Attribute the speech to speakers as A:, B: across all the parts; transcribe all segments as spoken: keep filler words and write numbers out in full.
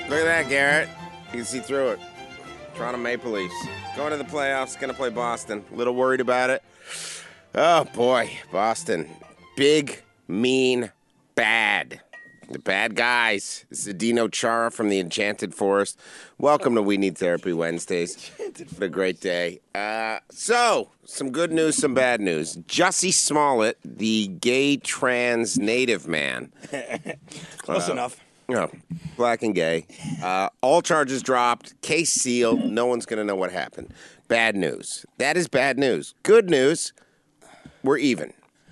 A: Look at that, Garrett. You can see through it. Toronto Maple Leafs going to the playoffs. Going to play Boston. A little worried about it. Oh, boy. Boston. Big, mean, bad. The bad guys. This is Dino Chara from the Enchanted Forest. Welcome to We Need Therapy Wednesdays. What a great day. Uh, so, some good news, some bad news. Jussie Smollett, the gay trans native man.
B: Close
A: uh,
B: enough.
A: No, black and gay. Uh, all charges dropped. Case sealed. No one's going to know what happened. Bad news. That is bad news. Good news. We're even.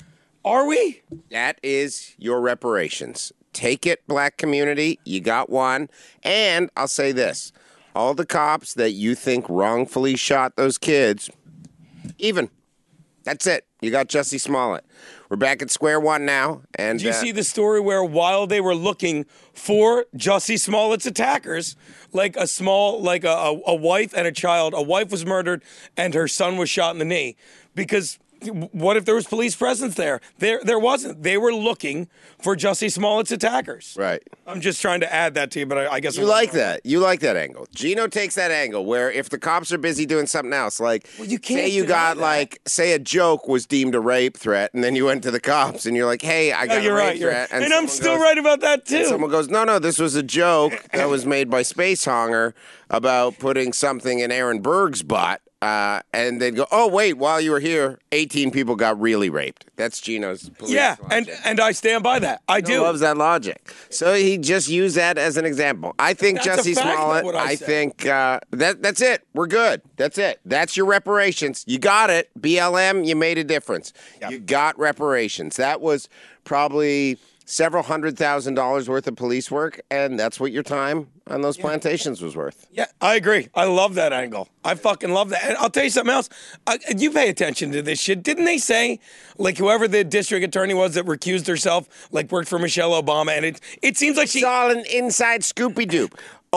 B: Are we?
A: That is your reparations. Take it, black community. You got one. And I'll say this. All the cops that you think wrongfully shot those kids, even. That's it. You got Jussie Smollett. We're back at square one now. And
B: Did you
A: uh,
B: see the story where while they were looking for Jussie Smollett's attackers, like a small, like a, a, a wife and a child, a wife was murdered and her son was shot in the knee because what if there was police presence there? There there wasn't. They were looking for Jussie Smollett's attackers.
A: Right.
B: I'm just trying to add that to you, but I, I guess...
A: You
B: I'm
A: like that. You like that angle. Gino takes that angle where if the cops are busy doing something else, like
B: well, you can't
A: say you got
B: that.
A: like, say a joke was deemed a rape threat and then you went to the cops and you're like, hey, I got
B: oh, you're
A: a rape
B: right, you're
A: threat.
B: right. And, and I'm still
A: goes,
B: right about that too.
A: And someone goes, no, no, this was a joke that was made by Space Honger about putting something in Aaron Berg's butt. Uh, and they'd go, oh, wait, while you were here, eighteen people got really raped. That's Gino's police
B: Yeah,
A: logic.
B: and, and I stand by that. I
A: Gino
B: do.
A: loves that logic. So he just used that as an example. I think
B: That's
A: Jussie
B: a fact,
A: Smollett,
B: what I
A: I
B: said.
A: think uh, that that's it. We're good. That's it. That's your reparations. You got it. B L M, you made a difference.
B: Yep.
A: You got reparations. That was probably several hundred thousand dollars worth of police work, and that's what your time on those plantations was worth.
B: Yeah, I agree. I love that angle. I fucking love that. And I'll tell you something else. I, you pay attention to this shit. Didn't they say, like, whoever the district attorney was that recused herself, like, worked for Michelle Obama, and it it seems like she...
A: It's all an inside Scoopy-Doop.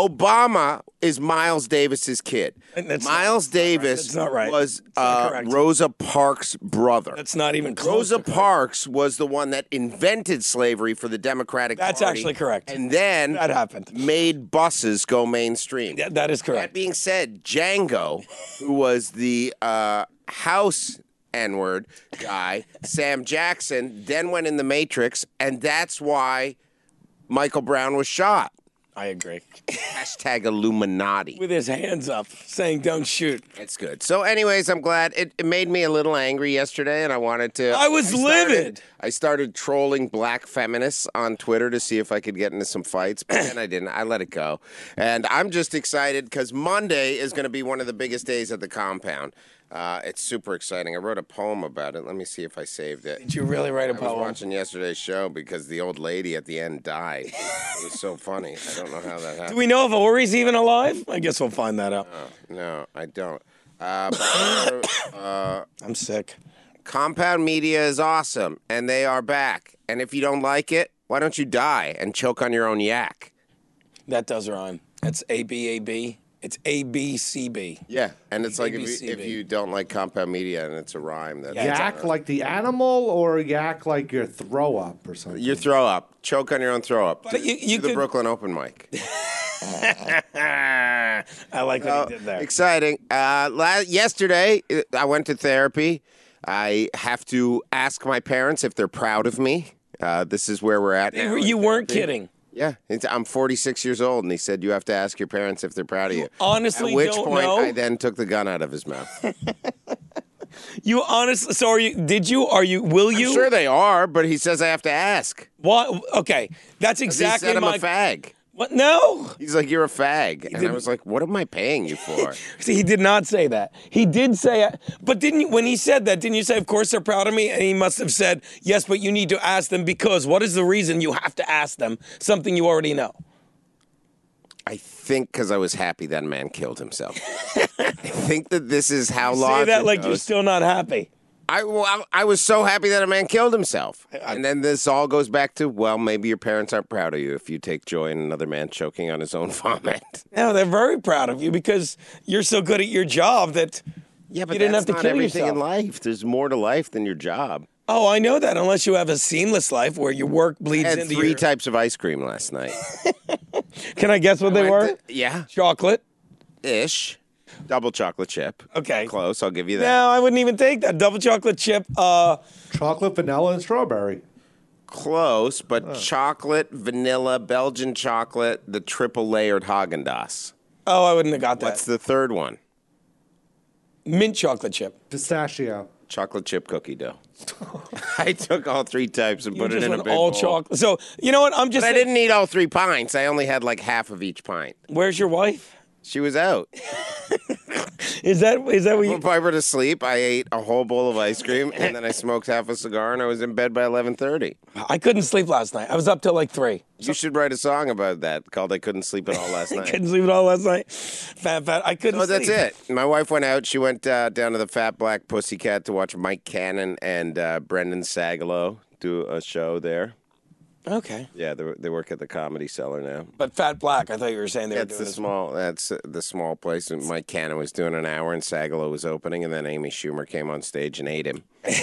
A: Obama is Miles Davis's kid.
B: That's
A: Miles
B: not,
A: Davis
B: that's not right.
A: was
B: That's not
A: uh,
B: correct.
A: Rosa Parks' brother.
B: That's not even close.
A: Rosa Parks was the one that invented slavery for the Democratic
B: That's
A: Party.
B: actually correct.
A: And then
B: That happened.
A: made buses go mainstream.
B: Yeah, that is
A: That
B: correct.
A: being said, Django, who was the uh, House N-word guy, Sam Jackson, then went in the Matrix, and that's why Michael Brown was shot.
B: I agree.
A: Hashtag Illuminati.
B: With his hands up, saying, don't shoot.
A: It's good. So anyways, I'm glad. It, it made me a little angry yesterday, and I wanted to...
B: I was
A: started-
B: livid.
A: I started trolling black feminists on Twitter to see if I could get into some fights, but then I didn't. I let it go. And I'm just excited because Monday is going to be one of the biggest days at the compound. Uh, it's super exciting. I wrote a poem about it. Let me see if I saved it.
B: Did you really write a
A: I was
B: poem?
A: watching yesterday's show because the old lady at the end died. It was so funny. I don't know how that happened.
B: Do we know if Ori's even alive? I guess we'll find that out.
A: No, no, I don't. Uh, but, uh,
B: I'm sick.
A: Compound Media is awesome, and they are back. And if you don't like it, why don't you die and choke on your own yak?
B: That does rhyme. That's A B A B. It's A B C B.
A: Yeah, and it's like if
B: A B C
A: you,
B: B.
A: if you don't like Compound Media and it's a rhyme, that
C: Yak like the animal or yak like your throw up or something?
A: your throw up, choke on your own throw up.
B: But
A: Do-
B: you- you
A: do the
B: could-
A: Brooklyn Open mic.
B: I like what
A: Oh,
B: he did there.
A: exciting. Uh, la- yesterday, uh, I went to therapy. I have to ask my parents if they're proud of me. Uh, this is where we're at
B: They
A: now.
B: were-
A: in
B: you weren't
A: therapy.
B: kidding.
A: Yeah, it's, I'm forty-six years old, and he said you have to ask your parents if they're proud of you.
B: honestly
A: At which
B: don't
A: point,
B: know?
A: I then took the gun out of his mouth.
B: You honestly, so are you, did you, are you, will you?
A: I'm sure they are, but he says I have to ask.
B: What? Okay, that's
A: 'Cause
B: exactly
A: he said I'm
B: my...
A: a fag.
B: What? No.
A: He's like, you're a fag. And I was like, what am I paying you for?
B: See, he did not say that. He did say, but didn't you, when he said that, didn't you say, of course they're proud of me? And he must have said, yes, but you need to ask them because what is the reason you have to ask them something you already know?
A: I think because I was happy that man killed himself. I think that this is how
B: Say
A: logic
B: that like
A: goes.
B: you're still not happy.
A: I, well, I, I was so happy that a man killed himself. And then this all goes back to, well, maybe your parents aren't proud of you if you take joy in another man choking on his own vomit.
B: No, they're very proud of you because you're so good at your job that
A: Yeah, but
B: you didn't
A: that's
B: have to
A: not
B: kill
A: everything
B: yourself.
A: in life. There's more to life than your job.
B: Oh, I know that. Unless you have a seamless life where your work bleeds
A: I had
B: into
A: three
B: your...
A: types of ice cream last night.
B: Can I guess what they were?
A: Went to- yeah,
B: Chocolate.
A: ish. Double chocolate chip.
B: Okay.
A: Close. I'll give you that.
B: No, I wouldn't even take that. Double chocolate chip. Uh,
C: Chocolate, vanilla, and strawberry.
A: Close, but chocolate, vanilla, Belgian chocolate, the triple layered Haagen-Dazs.
B: oh, I wouldn't have got that.
A: What's the third one?
B: Mint chocolate chip.
C: Pistachio.
A: Chocolate chip cookie dough. I took all three types and
B: You
A: put it
B: just
A: in a
B: went
A: big
B: all
A: bowl.
B: chocolate. So you know what? I'm just.
A: But I
B: saying-
A: didn't eat all three pints. I only had like half of each pint.
B: Where's your wife?
A: She was out.
B: Is that is that what
A: Put
B: you?
A: Piper to sleep. I ate a whole bowl of ice cream, and then I smoked half a cigar, and I was in bed by eleven thirty.
B: I couldn't sleep last night. I was up till like three.
A: You should write a song about that called "I Couldn't Sleep at All Last Night."
B: Couldn't sleep at all last night. Fat, fat. I couldn't.
A: Oh, that's
B: sleep.
A: it. My wife went out. She went uh, down to the Fat Black Pussycat to watch Mike Cannon and uh, Brendan Sagalow do a show there.
B: Okay,
A: Yeah, they, they work at the Comedy Cellar now.
B: but Fat Black. I thought you were saying they were
A: That's
B: doing
A: the
B: this.
A: small. That's uh, the small place. And Mike Cannon was doing an hour, and Sagalow was opening, and then Amy Schumer came on stage and ate him.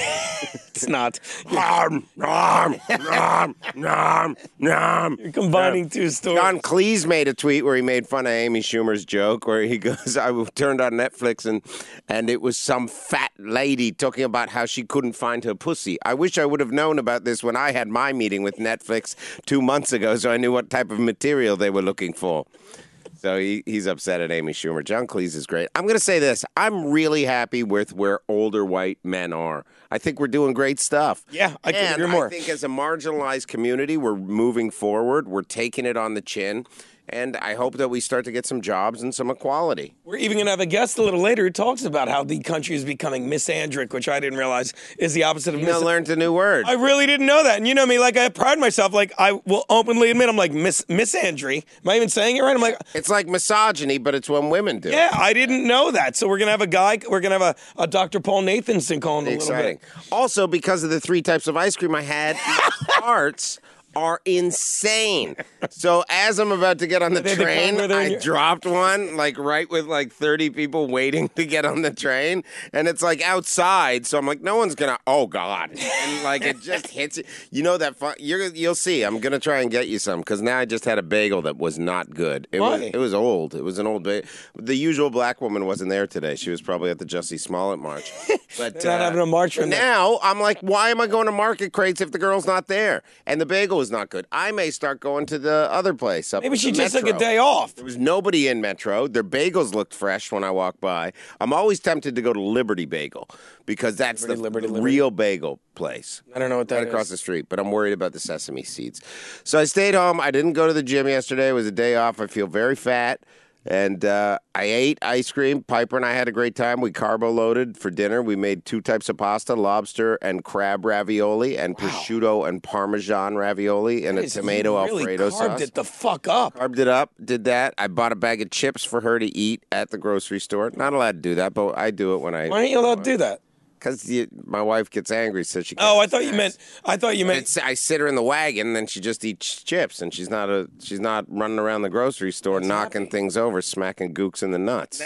B: It's not.
A: Nom, nom, nom, nom, nom.
B: You're combining two stories.
A: John Cleese made a tweet where he made fun of Amy Schumer's joke, where he goes, "I turned on Netflix and and it was some fat lady talking about how she couldn't find her pussy. I wish I would have known about this when I had my meeting with Netflix two months ago, so I knew what type of material they were looking for." So he, he's upset at Amy Schumer. John Cleese is great. I'm going to say this. I'm really happy with where older white men are. I think we're doing great stuff.
B: Yeah, I couldn't
A: and
B: agree more.
A: I think as a marginalized community, we're moving forward. We're taking it on the chin. And I hope that we start to get some jobs and some equality.
B: We're even going to have a guest a little later who talks about how the country is becoming misandric, which I didn't realize is the opposite of
A: You know,
B: mis-
A: learned a new word.
B: I really didn't know that. And you know me, like I pride myself, like I will openly admit I'm like mis- misandry. Am I even saying it right? I'm like,
A: It's like misogyny, but it's when women do it.
B: yeah, I didn't know that. So we're going to have a guy, we're going to have a, a Doctor Paul Nathanson calling a little
A: Exciting.
B: bit.
A: Also, because of the three types of ice cream I had, my farts are insane. So as I'm about to get on the
B: They had the kind
A: train,
B: where they're in
A: I
B: your-
A: dropped one, like right with like thirty people waiting to get on the train. And it's like outside. So I'm like, no one's going to, oh God. And like it just hits it. You know that, fun, you're, you'll see. I'm going to try and get you some because now I just had a bagel that was not good. It was,
B: Why?
A: it was old. It was an old bagel. The usual black woman wasn't there today. She was probably at the Jussie Smollett march. But
B: They're not having a march
A: but
B: from there.
A: now I'm like, why am I going to market crates if the girl's not there? And the bagel is not good. I may start going to the other place up.
B: Maybe
A: at
B: she
A: the
B: just took a
A: Metro.
B: day off.
A: There was nobody in Metro. Their bagels looked fresh when I walked by. I'm always tempted to go to Liberty Bagel because that's
B: Liberty,
A: the,
B: Liberty,
A: the
B: Liberty.
A: real bagel place.
B: I don't know what that
A: Right
B: is.
A: across the street, but I'm worried about the sesame seeds. So I stayed home. I didn't go to the gym yesterday. It was a day off. I feel very fat. And uh, I ate ice cream. Piper and I had a great time. We carbo loaded for dinner. We made two types of pasta, lobster and crab ravioli, and prosciutto and Parmesan ravioli, and a
B: Guys,
A: tomato
B: you really
A: Alfredo
B: carved
A: sauce.
B: it the fuck up.
A: Carved it up, did that. I bought a bag of chips for her to eat at the grocery store. Not allowed to do that, but I do it when I.
B: Why aren't you allowed to do that?
A: Because my wife gets angry, so she. Can't
B: Oh, I
A: have
B: thought you
A: snacks.
B: meant. I thought you meant.
A: It's, I sit her in the wagon, and then she just eats chips, and she's not a she's not running around the grocery store knocking
B: happy.
A: things over, smacking gooks in the nuts.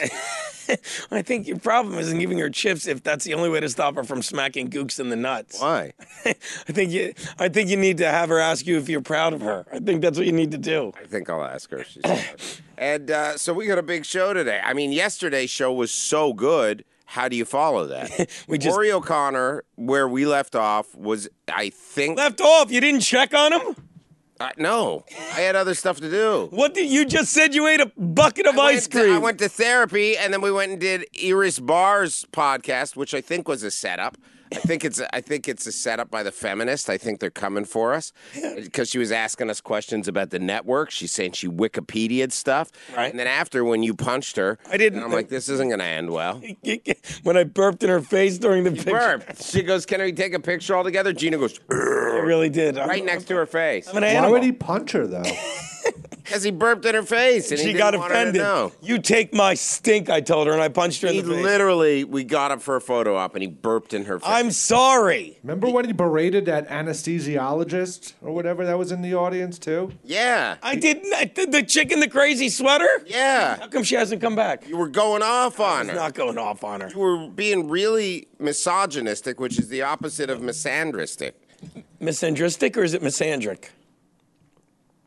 B: I think your problem isn't giving her chips if that's the only way to stop her from smacking gooks in the nuts.
A: Why?
B: I think you. I think you need to have her ask you if you're proud of her. I think that's what you need to do.
A: I think I'll ask her. She's and uh, so we got a big show today. I mean, yesterday's show was so good. How do you follow that?
B: We just-
A: Rory O'Connor, where we left off, was I think
B: Left off. You didn't check on him.
A: uh, no, I had other stuff to do.
B: What did you just said? You ate a bucket of
A: I
B: ice
A: went to-
B: cream.
A: I went to therapy, and then we went and did Iris Barr's podcast, which I think was a setup. I think it's a, I think it's a setup by the feminist. I think they're coming for us because she was asking us questions about the network. She's saying she Wikipedia'd stuff,
B: Right.
A: And then after, when you punched her,
B: I didn't-
A: and I'm like, this isn't going to end well.
B: when I burped in her face during the picture.
A: Burp. She goes, "Can we take a picture all together?" Gina goes,
B: I really did. I'm-
A: right next to her face.
B: I'm an
C: Why
B: animal.
C: would he punch her though?
A: Because he burped in her face, and he
B: She
A: didn't
B: got
A: want her to
B: offended.
A: know.
B: You take my stink, I told her, and I punched her
A: He
B: in the face.
A: literally, we got up for a photo op, and he burped in her face.
B: I'm sorry.
C: Remember when he berated that anesthesiologist or whatever that was in the audience too?
A: yeah,
B: I didn't. I, the, the chick in the crazy sweater?
A: yeah.
B: How come she hasn't come back?
A: You were going off on her.
B: Not going off on her.
A: You were being really misogynistic, which is the opposite of misandristic.
B: Misandristic or is it misandric?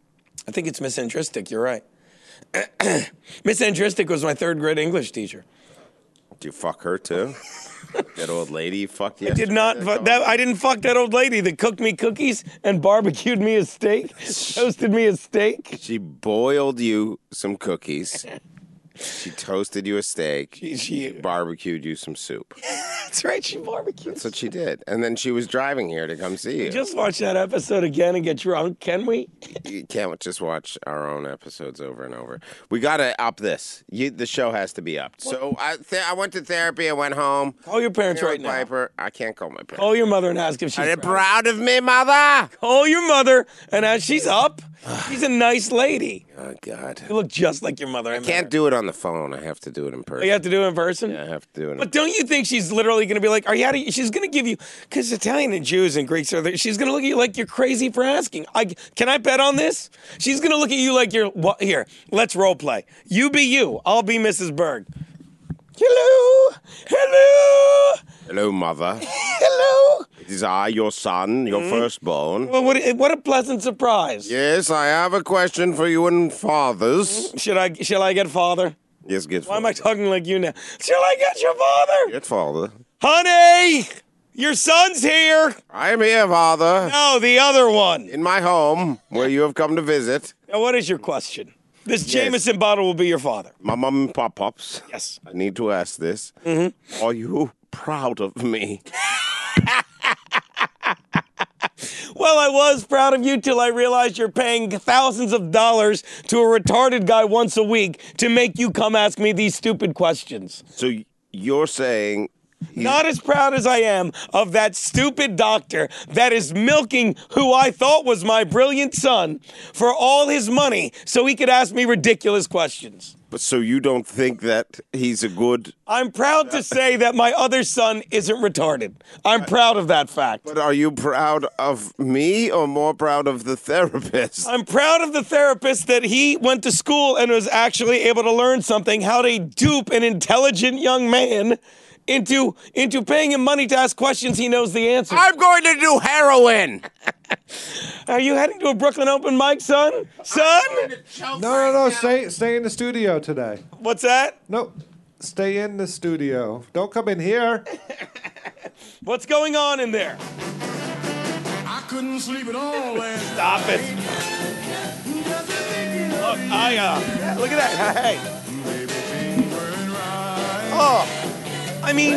B: I think it's misandristic. You're right. Misandristic was my third grade English teacher.
A: Do you fuck her too? That old lady you fucked
B: I
A: yesterday?
B: did not.
A: that
B: Fu-
A: called
B: that,
A: you?
B: I didn't fuck that old lady that cooked me cookies and barbecued me a steak, toasted me a steak.
A: She boiled you some cookies. She toasted you a steak.
B: She, she,
A: Barbecued you some soup.
B: that's right. She barbecued.
A: That's what she did. And then she was driving here to come see you.
B: Just watch that episode again and get drunk, can we?
A: You can't just watch our own episodes over and over. We got to up this. You, the show has to be up. So I th- I went to therapy. I went home.
B: Call your parents
A: Here
B: right
A: with
B: now.
A: Piper. I can't call my parents.
B: Call your mother and ask if she's
A: Are they
B: proud.
A: proud of me, mother?
B: Call your mother and ask she's up. She's a nice lady.
A: Oh, God.
B: You look just like your mother. I
A: I can't do it on the phone. I have to do it in person.
B: You have to do it in person?
A: Yeah, I have to do it in
B: But don't you think she's literally going to be like, are you out of, she's going to give you, because Italian and Jews and Greeks are there, she's going to look at you like you're crazy for asking. I, can I bet on this? She's going to look at you like you're, what, here, let's role play. You be you. I'll be Missus Berg. Hello. Hello.
A: Hello, mother.
B: Hello.
A: It is I, your son, your firstborn.
B: Well, what, what a pleasant surprise.
A: Yes, I have a question for you and fathers.
B: Should I, shall I get father?
A: Yes, get
B: Why am
A: father.
B: I talking like you now? Shall I get your father?
A: Get father.
B: Honey, your son's here.
A: I am here, father,
B: No, the other one.
A: in my home, where you have come to visit.
B: Now, what is your question? This Jameson bottle will be your father.
A: My mom and pop pops.
B: Yes.
A: I need to ask this. Mm-hmm. Are you proud of me?
B: Well, I was proud of you till I realized you're paying thousands of dollars to a retarded guy once a week to make you come ask me these stupid questions.
A: So y- you're saying
B: Not as proud as I am of that stupid doctor that is milking who I thought was my brilliant son for all his money so he could ask me ridiculous questions.
A: But so you don't think that he's a good?
B: I'm proud to say that my other son isn't retarded. I'm proud of that fact.
A: But are you proud of me or more proud of the therapist?
B: I'm proud of the therapist that he went to school and was actually able to learn something, how to dupe an intelligent young man into into paying him money to ask questions he knows the answer.
A: I'm going to do heroin.
B: Are you heading to a Brooklyn open mic, son? Son?
C: No, no, no. Stay, stay in the studio today.
B: What's that?
C: No, stay in the studio. Don't come in here.
B: What's going on in there?
D: I couldn't sleep at all last
B: Stop it. Look, I, uh, look at that. Hey. Oh. I mean,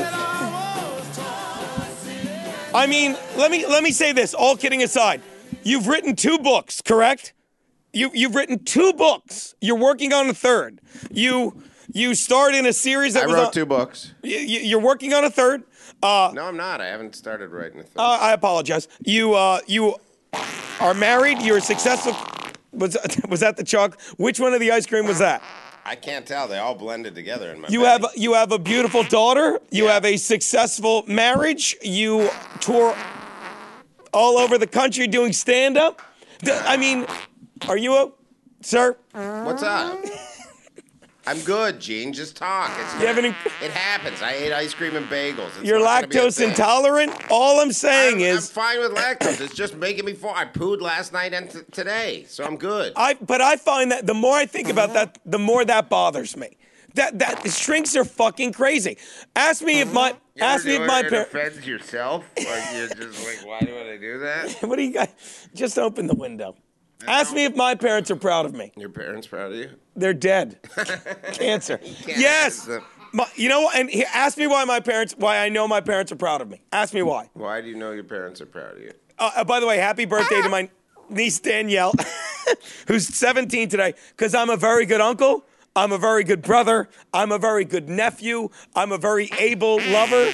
B: I mean, let me let me say this. All kidding aside, you've written two books, correct? You you've written two books. You're working on a third. You you starred in a series that
A: I
B: was
A: wrote
B: on,
A: two books.
B: You, you're working on a third. Uh,
A: No, I'm not. I haven't started writing a thing.
B: uh, I apologize. You uh, you are married. You're successful. Was was that the chalk? Which one of the ice cream was that?
A: I can't tell. They all blended together in my
B: You
A: belly.
B: have you have a beautiful daughter. You
A: Yeah.
B: have a successful marriage. You tour all over the country doing stand up. I mean, are you a sir?
A: What's up? I'm good, Gene. Just talk. It's
B: You have an,
A: it happens. I ate ice cream and bagels. It's
B: you're
A: not gonna be a
B: lactose
A: thing.
B: intolerant. All I'm saying
A: I'm, I'm
B: is,
A: fine with lactose. It's just making me fall. I pooed last night and t- today, so I'm good.
B: I but I find that the more I think about that, the more that bothers me. That that shrinks are fucking crazy. Ask me if my ask me if my parents.
A: offends yourself. Like you're just like, why do I do that?
B: What do you got? Just open the window. Ask me if my parents are proud of me.
A: Your parents proud of you?
B: They're dead. Cancer.
A: Can't
B: Yes.
A: ask them.
B: My, you know, and he, ask me why my parents, why I know my parents are proud of me. Ask me why.
A: Why do you know your parents are proud of you?
B: Uh, uh, by the way, happy birthday to my niece Danielle, who's seventeen today. Because I'm a very good uncle. I'm a very good brother. I'm a very good nephew. I'm a very able lover.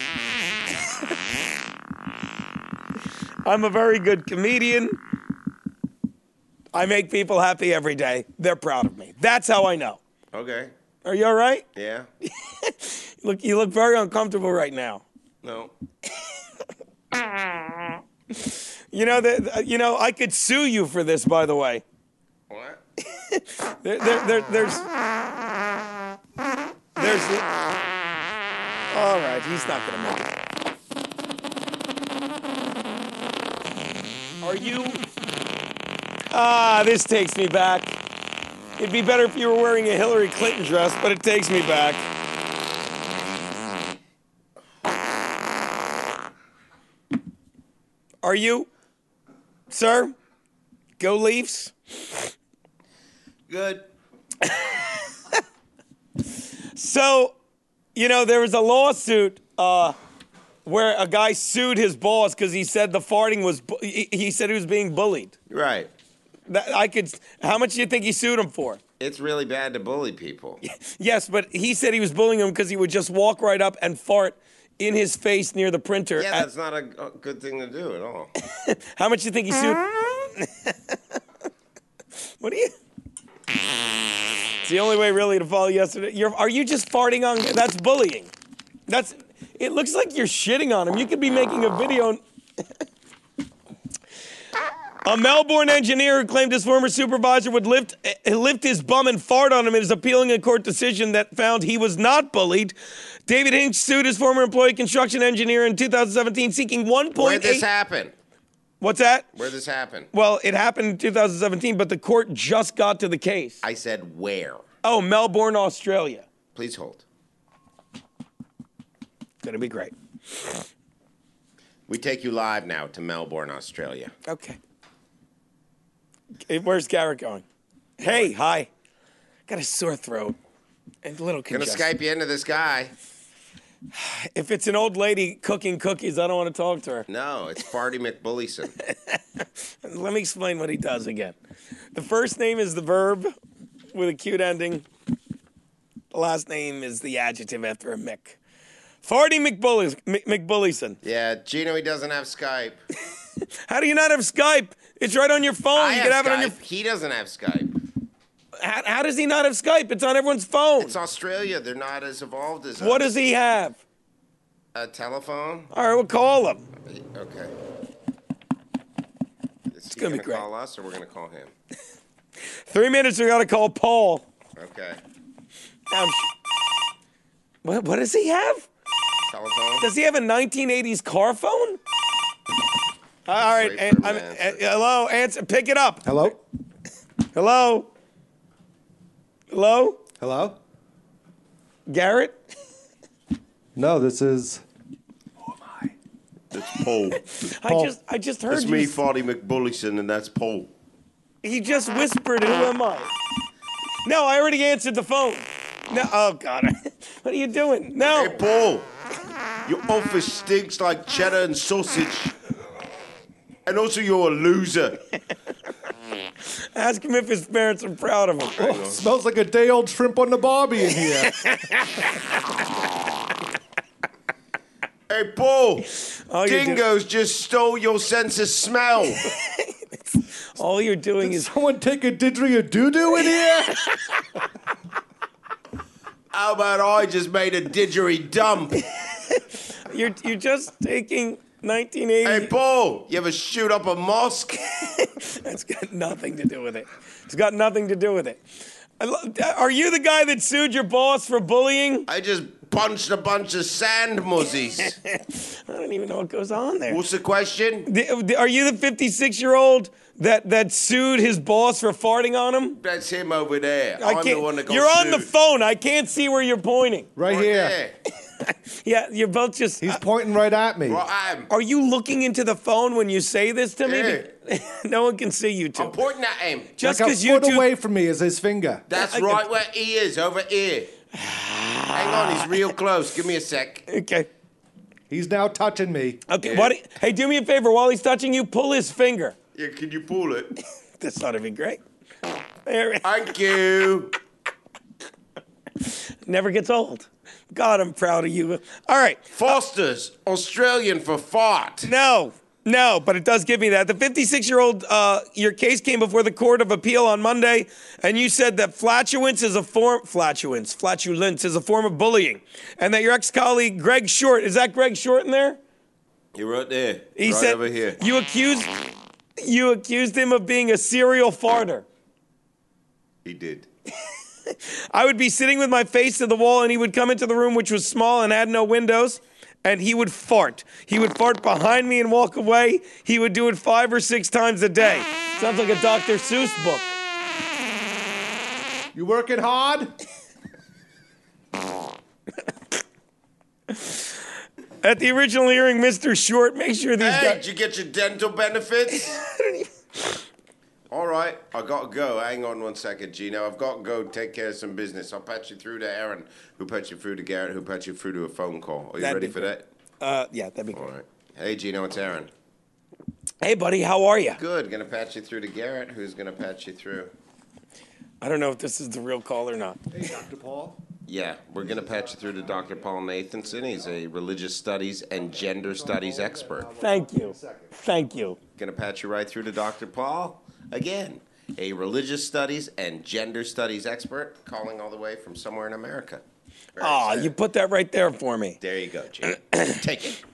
B: I'm a very good comedian. I make people happy every day. They're proud of me. That's how I know.
A: Okay.
B: Are you all right?
A: Yeah.
B: Look, you look very uncomfortable right now.
A: No.
B: You know that. You know, I could sue you for this. By the way,
A: What?
B: there, there, there, there's, there's. All right, he's not gonna make it. Are you? Ah, this takes me back. It'd be better if you were wearing a Hillary Clinton dress, but it takes me back. Are you, sir? Go Leafs.
A: Good.
B: So, you know, there was a lawsuit uh, where a guy sued his boss because he said the farting was. Bu- he, he said he was being bullied.
A: Right.
B: That I could. How much do you think he sued him for?
A: It's really bad to bully people.
B: Yes, but he said he was bullying him because he would just walk right up and fart in his face near the printer.
A: Yeah,
B: at-
A: that's not a a good thing to do at all.
B: How much do you think he sued? What do you? It's the only way really to follow yesterday. You're, are you just farting on? That's bullying. That's. It looks like you're shitting on him. You could be making a video. A Melbourne engineer who claimed his former supervisor would lift uh, lift his bum and fart on him is appealing a court decision that found he was not bullied. David Hinch sued his former employee, construction engineer, in two thousand seventeen, seeking one
A: Where'd
B: point
A: this
B: eight.
A: happen?
B: What's that?
A: Where'd this happen?
B: Well, it happened in two thousand seventeen, but the court just got to the case.
A: I said where.
B: Oh, Melbourne, Australia.
A: Please hold.
B: Gonna be great.
A: We take you live now to Melbourne, Australia.
B: Okay. Hey, where's Garrett going? Hey, hi. Got a sore throat and a little
A: Gonna
B: congestion.
A: Skype you into this guy.
B: If it's an old lady cooking cookies, I don't want to talk to her.
A: No, it's Farty McBullison.
B: Let me explain what he does again. The first name is the verb with a cute ending. The last name is the adjective after a Mick. Farty McBullis, Mc- McBullison.
A: Yeah, Gino, he doesn't have Skype.
B: How do you not have Skype? It's right on your phone.
A: I
B: you
A: have
B: can have
A: Skype.
B: it on your.
A: He doesn't have Skype.
B: How, how does he not have Skype? It's on everyone's phone.
A: It's Australia. They're not as evolved as
B: What
A: us.
B: does he have?
A: A telephone?
B: All right, we'll call him.
A: Okay. Is he
B: gonna be
A: gonna
B: great.
A: call us or we're gonna call him?
B: Three minutes, we got to call Paul.
A: Okay.
B: I'm sh- what, what does he have?
A: Telephone?
B: Does he have a nineteen eighties car phone? All right,
A: wait
B: and,
A: for
B: I'm,
A: him to
B: uh,
A: answer.
B: hello, answer. Pick it up.
C: Hello?
B: Hello. Hello,
C: Hello?
B: Garrett.
C: No, this is.
E: That's Paul.
B: I
C: Paul.
B: just, I just heard
E: That's
B: you.
E: me, Farty McBullison, and that's Paul.
B: He just whispered, "Who am I?" No, I already answered the phone. No, oh God, what are you doing? No.
E: Hey, Paul, your office stinks like cheddar and sausage. And also, you're a loser.
B: Ask him if his parents are proud of him.
C: Oh, smells like a day old shrimp on the barbie in here.
E: Hey, Paul,
B: All you're, do-
E: dingoes just stole your sense of smell.
B: all you're doing is
C: Someone take a didgeridoo in here?
E: How about I just made a didgeridump?
B: you're you're just taking nineteen eighty.
E: Hey, Paul, you ever shoot up a mosque?
B: That's got nothing to do with it. It's got nothing to do with it. I lo- Are you the guy that sued your boss for bullying?
E: I just punched a bunch of sand muzzies.
B: I don't even know what goes on there.
E: What's the question?
B: The- the- Are you the fifty-six-year-old that, that sued his boss for farting on him?
E: That's him over there.
B: I
E: I'm the one that got
B: You're on the
E: sued.
B: phone. I can't see where you're pointing.
C: Right
E: Right
C: here.
E: there.
B: Yeah, you're both just.
C: He's pointing right at me.
E: Well, I'm,
B: Are you looking into the phone when you say this to me? No one can see you two.
E: I'm pointing at him.
B: Just
C: Like a
B: because you
C: foot
B: two.
C: away from me is his finger.
E: That's
B: I- I-
E: right where he is, over here. Hang on, he's real close. Give me a sec.
B: Okay.
C: He's now touching me.
B: Okay.
E: Yeah.
B: What? Hey, do me a favor. While he's touching you, pull his finger.
E: Yeah, can you pull it?
B: This ought to be great. There.
E: Thank you.
B: Never gets old. God, I'm proud of you. All right.
E: Foster's, Australian for fart.
B: No, no, but it does give me that. The fifty-six-year-old, uh, your case came before the Court of Appeal on Monday, and you said that flatulence is a form, flatulence, flatulence is a form of bullying, and that your ex-colleague Greg Short, is that Greg Short in there?
E: You're right there.
B: He
E: right
B: said
E: over here.
B: you accused, you accused him of being a serial farter.
E: He did.
B: I would be sitting with my face to the wall, and he would come into the room, which was small and had no windows, and he would fart. He would fart behind me and walk away. He would do it five or six times a day. Sounds like a Doctor Seuss book.
C: You working hard?
B: At the original hearing, Mister Short, make sure these
E: Hey,
B: guys...
E: did you get your dental benefits? All right, I gotta go. Hang on one second, Gino. I've got to go take care of some business. I'll patch you through to Aaron, who patch you through to Garrett, who patch you through to a phone call. Are you
B: That'd
E: ready
B: be
E: for
B: great.
E: that?
B: Uh, yeah, that'd be
E: All
B: great.
E: right. Hey, Gino, it's Aaron.
B: Hey, buddy, how are you?
E: Good. Gonna patch you through to Garrett, who's gonna patch you through.
B: I don't know if this is the real call or not.
C: Hey, Doctor Paul.
E: Yeah, we're gonna patch you through to Doctor Paul Nathanson. He's a religious studies and gender studies expert.
B: Thank you. Thank you.
E: Gonna patch you right through to Doctor Paul again, a religious studies and gender studies expert, calling all the way from somewhere in America. Very
B: Aw,
E: excited.
B: you put that right there for me.
E: There you go, Gino. Take it.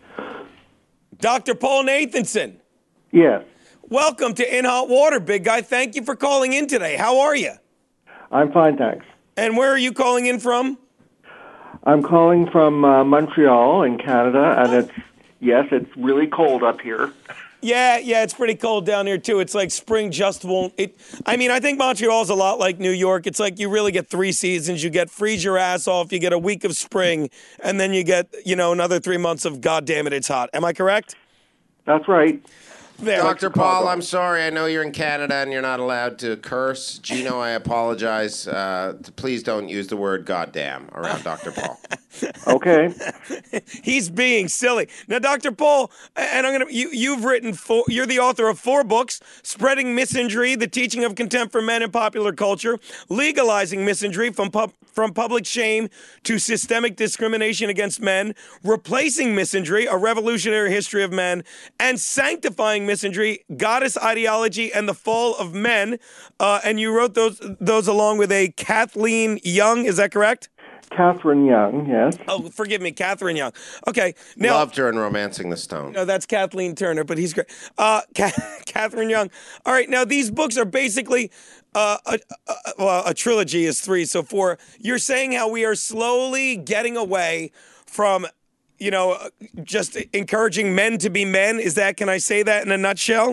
B: Doctor Paul Nathanson,
F: Yes,
B: welcome to In Hot Water, big guy. Thank you for calling in today. How are you?
F: I'm fine, thanks.
B: And where are you calling in from?
F: I'm calling from uh, Montreal in Canada, and it's, yes, it's really cold up here.
B: Yeah, yeah, it's pretty cold down here too. It's like spring just won't. It. I mean, I think Montreal's a lot like New York. It's like you really get three seasons. You get freeze your ass off. You get a week of spring, and then you get you know another three months of God damn it, it's hot. Am I correct?
F: That's right.
B: There.
E: Doctor Paul, I'm sorry. I know you're in Canada and you're not allowed to curse. Gino, I apologize. Uh, please don't use the word goddamn around Doctor Paul.
F: Okay.
B: He's being silly. Now, Doctor Paul, and I'm gonna you you've written four, you're the author of four books: Spreading Misinjury, The Teaching of Contempt for Men in Popular Culture, Legalizing Misinjury from pub, from Public Shame to Systemic Discrimination Against Men, Replacing Misinjury, A Revolutionary History of Men, and Sanctifying Misinjury, Goddess Ideology and the Fall of Men. Uh, and you wrote those those along with a Kathleen Young, is that correct?
F: Catherine Young, yes.
B: Oh, forgive me, Catherine Young. Okay, now
E: Loved her in Romancing the Stone.
B: no, that's Kathleen Turner, but he's great. Uh, Catherine Young. All right, now these books are basically uh, a, a, well, a trilogy is three, so four. You're saying how we are slowly getting away from, you know, just encouraging men to be men. Is that? Can I say that in a nutshell?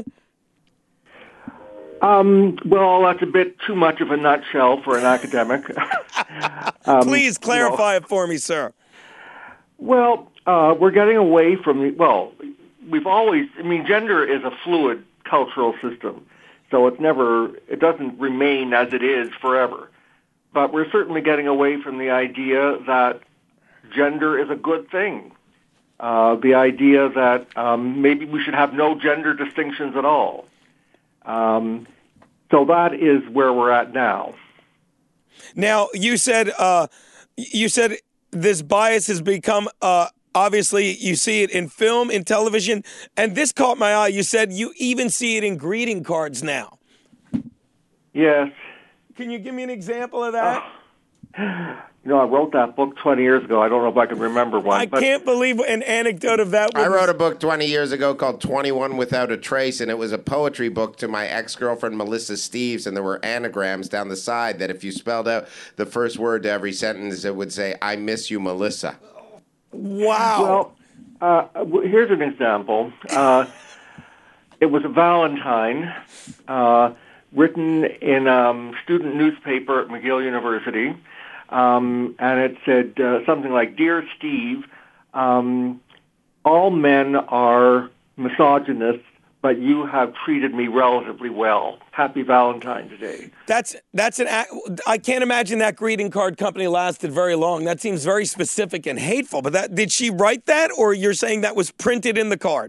F: Um, well, that's a bit too much of a nutshell for an academic. um,
B: Please clarify
F: you know,
B: it for me, sir.
F: Well, uh, we're getting away from the, well, we've always, I mean, gender is a fluid cultural system, so it's never, it doesn't remain as it is forever. But we're certainly getting away from the idea that gender is a good thing. Uh, the idea that um, maybe we should have no gender distinctions at all. Um, so that is where we're at now.
B: Now, you said uh, you said this bias has become uh, obviously you see it in film, in television, and this caught my eye. You said you even see it in greeting cards now.
F: Yes.
B: Can you give me an example of that?
F: You know, I wrote that book twenty years ago. I don't know if I can remember one.
B: I
F: but
B: can't believe an anecdote of that.
E: I wrote a book twenty years ago called twenty-one Without a Trace, and it was a poetry book to my ex-girlfriend, Melissa Steves, and there were anagrams down the side that if you spelled out the first word to every sentence, it would say, I miss you, Melissa.
B: Wow.
F: Well, uh, here's an example. Uh, it was a Valentine uh, written in a um, student newspaper at McGill University. Um, and it said uh, something like, Dear Steve, um, all men are misogynists, but you have treated me relatively well. Happy Valentine's Day.
B: That's that's an. I can't imagine that greeting card company lasted very long. That seems very specific and hateful. But that did she write that, or you're saying that was printed in the card?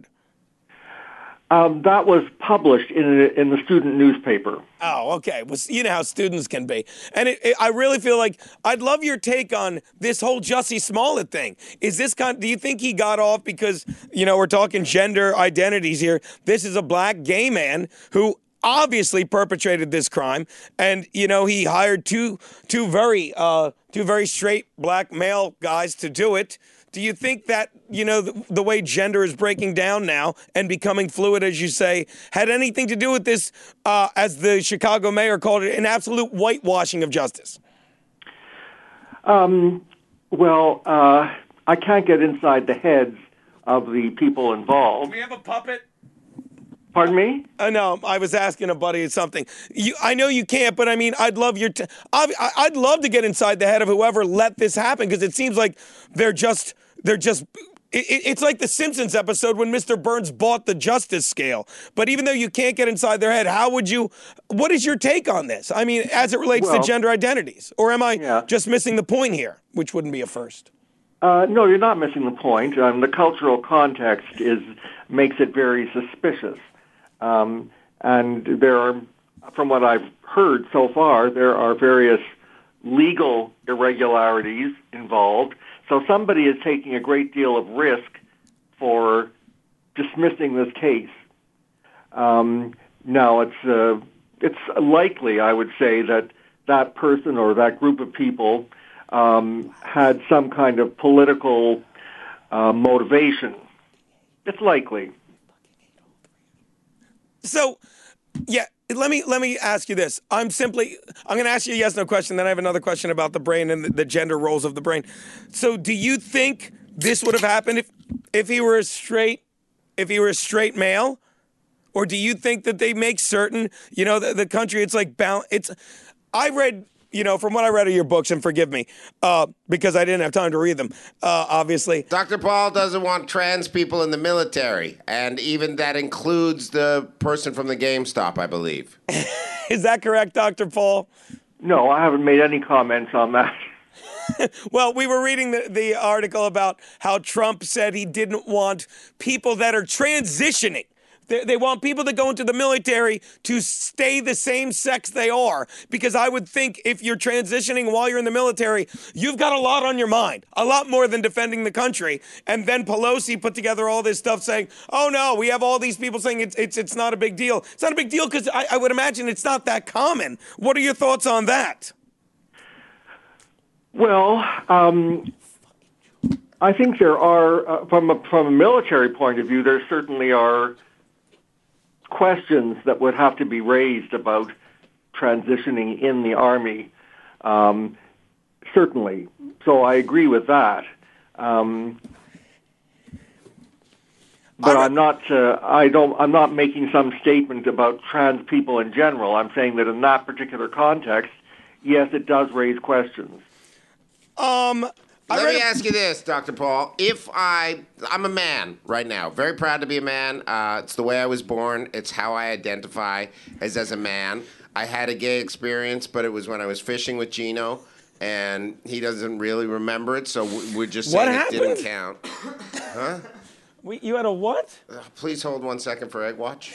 F: Um, that was published in in the student newspaper.
B: Oh, okay. Well, you know how students can be. And it, it, I really feel like I'd love your take on this whole Jussie Smollett thing. Is this kind? Do you think he got off because, you know, we're talking gender identities here? This is a black gay man who obviously perpetrated this crime, and you know he hired two two very uh, two very straight black male guys to do it. Do you think that, you know, the, the way gender is breaking down now and becoming fluid, as you say, had anything to do with this, uh, as the Chicago mayor called it, an absolute whitewashing of justice?
F: Um, well, uh, I can't get inside the heads of the people involved.
B: We have a puppet.
F: Pardon me?
B: Uh, no, I was asking a buddy something. You, I know you can't, but I mean, I'd love your. T- I, I'd love to get inside the head of whoever let this happen, because it seems like they're just they're just. It, it's like the Simpsons episode when Mister Burns bought the justice scale. But even though you can't get inside their head, how would you? What is your take on this? I mean, as it relates
F: Well,
B: to gender identities, or am I
F: yeah.
B: just missing the point here, which wouldn't be a first?
F: Uh, no, you're not missing the point. Um, the cultural context is makes it very suspicious. Um, and there are, from what I've heard so far, there are various legal irregularities involved. So somebody is taking a great deal of risk for dismissing this case. Um, now, it's uh, it's likely, I would say, that that person or that group of people um, had some kind of political uh, motivation. It's likely.
B: So, yeah, let me let me ask you this. I'm simply I'm going to ask you a yes no question. Then I have another question about the brain and the, the gender roles of the brain. So, do you think this would have happened if if he were a straight if he were a straight male, or do you think that they make certain, you know, the, the country? It's like bound. It's I read. You know, from what I read of your books, and forgive me, uh, because I didn't have time to read them, uh, obviously.
E: Doctor Paul doesn't want trans people in the military, and even that includes the person from the GameStop, I believe.
B: Is that correct, Doctor Paul?
F: No, I haven't made any comments on that.
B: Well, we were reading the, the article about how Trump said he didn't want people that are transitioning. They, they want people that go into the military to stay the same sex they are. Because I would think if you're transitioning while you're in the military, you've got a lot on your mind, a lot more than defending the country. And then Pelosi put together all this stuff saying, oh, no, we have all these people saying it's it's, it's not a big deal. It's not a big deal because I, I would imagine it's not that common. What are your thoughts on that?
F: Well, um, I think there are, uh, from a, from a military point of view, there certainly are questions that would have to be raised about transitioning in the Army, um, certainly. So I agree with that. Um, but I'm not. Uh, I don't. I'm not making some statement about trans people in general. I'm saying that in that particular context, yes, it does raise questions.
B: Um.
E: Let
B: read
E: me
B: a-
E: ask you this, Doctor Paul. If I, I'm a man right now, very proud to be a man. Uh, it's the way I was born. It's how I identify as as a man. I had a gay experience, but it was when I was fishing with Gino, and he doesn't really remember it, so we- we're just saying
B: What
E: it didn't
B: happened?
E: count. Huh?
B: We, you had a what?
E: Uh, please hold one second for Egg Watch.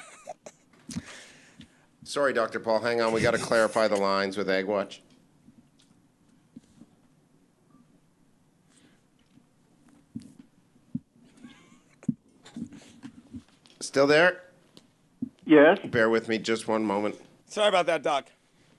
E: Sorry, Doctor Paul. Hang on. We got to clarify the lines with Egg Watch. Still there?
F: Yes.
E: Bear with me just one moment.
B: Sorry about that, Doc.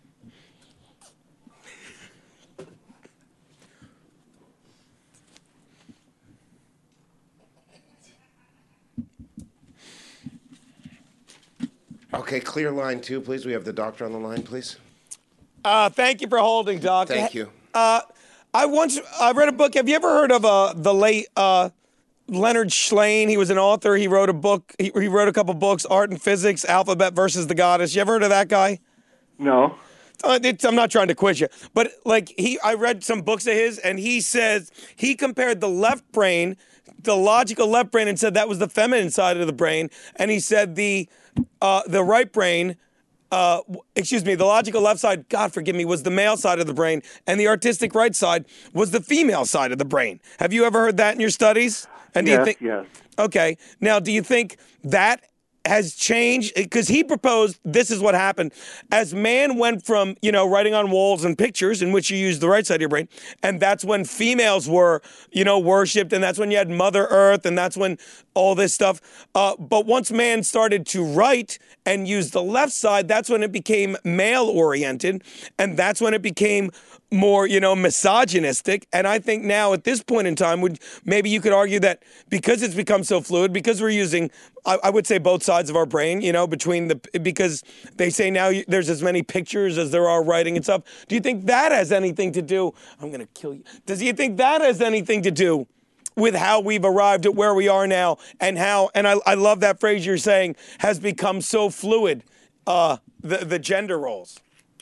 E: Okay, clear line two, please. We have the doctor on the line, please.
B: Uh, thank you for holding, Doc.
E: Thank you.
B: Uh, I once I read a book. Have you ever heard of uh, the late uh, Leonard Shlain? He was an author. He wrote a book. He, he wrote a couple books, Art and Physics, Alphabet versus the Goddess. You ever heard of that guy?
F: No.
B: Uh, it's, I'm not trying to quiz you, but like he, I read some books of his, and he says he compared the left brain, the logical left brain, and said that was the feminine side of the brain, and he said the uh, the right brain. Uh, excuse me, the logical left side, God forgive me, was the male side of the brain, and the artistic right side was the female side of the brain. Have you ever heard that in your studies? And do
F: yes,
B: you think?
F: yes.
B: Okay. Now, do you think that has changed? Because he proposed this is what happened. As man went from, you know, writing on walls and pictures in which you use the right side of your brain, and that's when females were, you know, worshipped, and that's when you had Mother Earth, and that's when all this stuff. Uh, but once man started to write and use the left side, that's when it became male-oriented, and that's when it became more, you know, misogynistic. And I think now at this point in time, would maybe you could argue that because it's become so fluid, because we're using, I, I would say both sides of our brain, you know, between the, because they say now you, there's as many pictures as there are writing and stuff. Do you think that has anything to do? I'm going to kill you. Does you think that has anything to do with how we've arrived at where we are now and how, and I, I love that phrase you're saying, has become so fluid, uh, the, the gender roles?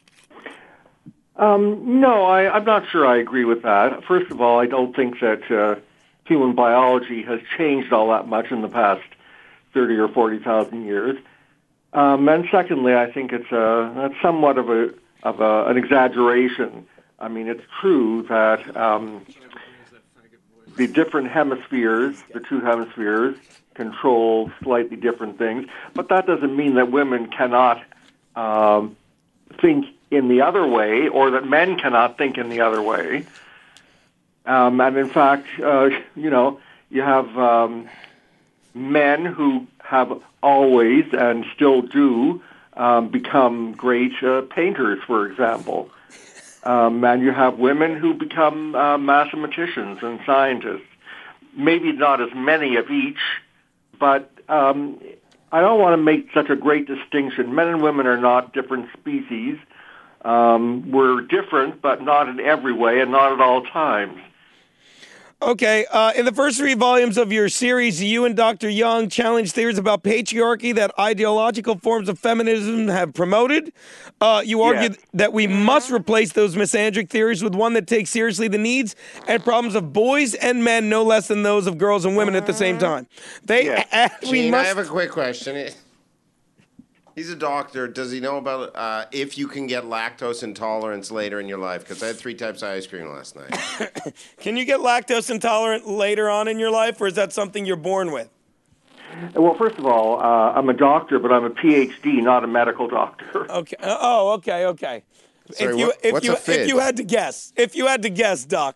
F: Um, no, I, I'm not sure I agree with that. First of all, I don't think that uh, human biology has changed all that much in the past thirty or forty thousand years. Um, and secondly, I think it's a that's somewhat of a of a, an exaggeration. I mean, it's true that um, the different hemispheres, the two hemispheres, control slightly different things, but that doesn't mean that women cannot um, think in the other way, or that men cannot think in the other way. Um, and in fact, uh, you know, you have um, men who have always and still do um, become great uh, painters, for example. Um, and you have women who become uh, mathematicians and scientists. Maybe not as many of each, but um, I don't want to make such a great distinction. Men and women are not different species. Um, we're different, but not in every way and not at all times.
B: Okay, uh, in the first three volumes of your series, you and Doctor Young challenge theories about patriarchy that ideological forms of feminism have promoted. Uh, you argue
F: Yes.
B: that we must replace those misandric theories with one that takes seriously the needs and problems of boys and men no less than those of girls and women at the same time. They,
F: Yes.
B: uh, we
E: Gene,
B: must.
E: I have a quick question. He's a doctor. Does he know about uh, if you can get lactose intolerance later in your life? Because I had three types of ice cream last night.
B: Can you get lactose intolerant later on in your life, or is that something you're born with?
F: Well, first of all, uh, I'm a doctor, but I'm a P H D, not a medical doctor.
B: Okay. Uh, oh, okay, okay.
E: Sorry,
B: if you
E: what-
B: if
E: what's
B: you
E: a
B: if
E: fid?
B: you had to guess, if you had to guess, Doc.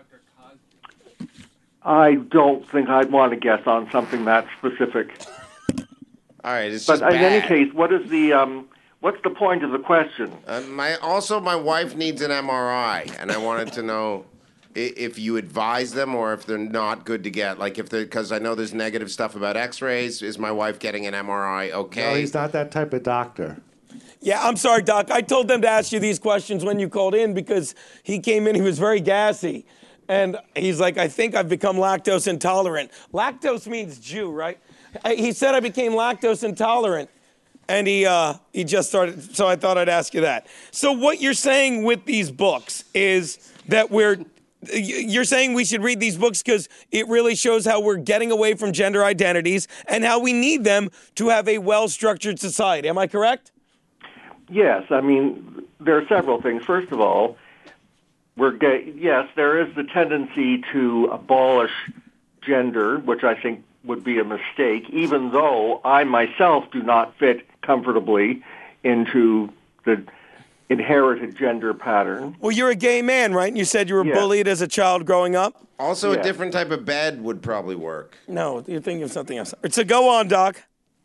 F: I don't think I'd want to guess on something that specific.
E: All right, it's
F: But
E: just
F: in
E: bad.
F: any case, what is the um, what's the point of the question?
E: Uh, my also, my wife needs an M R I, and I wanted to know i- if you advise them or if they're not good to get. Like if they, because I know there's negative stuff about X-rays. Is my wife getting an M R I? Okay.
C: No, he's not that type of doctor.
B: Yeah, I'm sorry, Doc. I told them to ask you these questions when you called in because he came in, he was very gassy. And he's like, I think I've become lactose intolerant. Lactose means Jew, right? I- He said I became lactose intolerant. And he uh, he just started, so I thought I'd ask you that. So what you're saying with these books is that we're, you're saying we should read these books because it really shows how we're getting away from gender identities and how we need them to have a well-structured society. Am I correct?
F: Yes, I mean there are several things. First of all, we're ga- yes, there is the tendency to abolish gender, which I think would be a mistake, even though I myself do not fit comfortably into the inherited gender pattern.
B: Well, you're a gay man, right? And you said you were
F: Yeah.
B: bullied as a child growing up?
E: Also,
F: Yeah.
E: a different type of bed would probably work.
B: No, you're thinking of something else. So go on, Doc.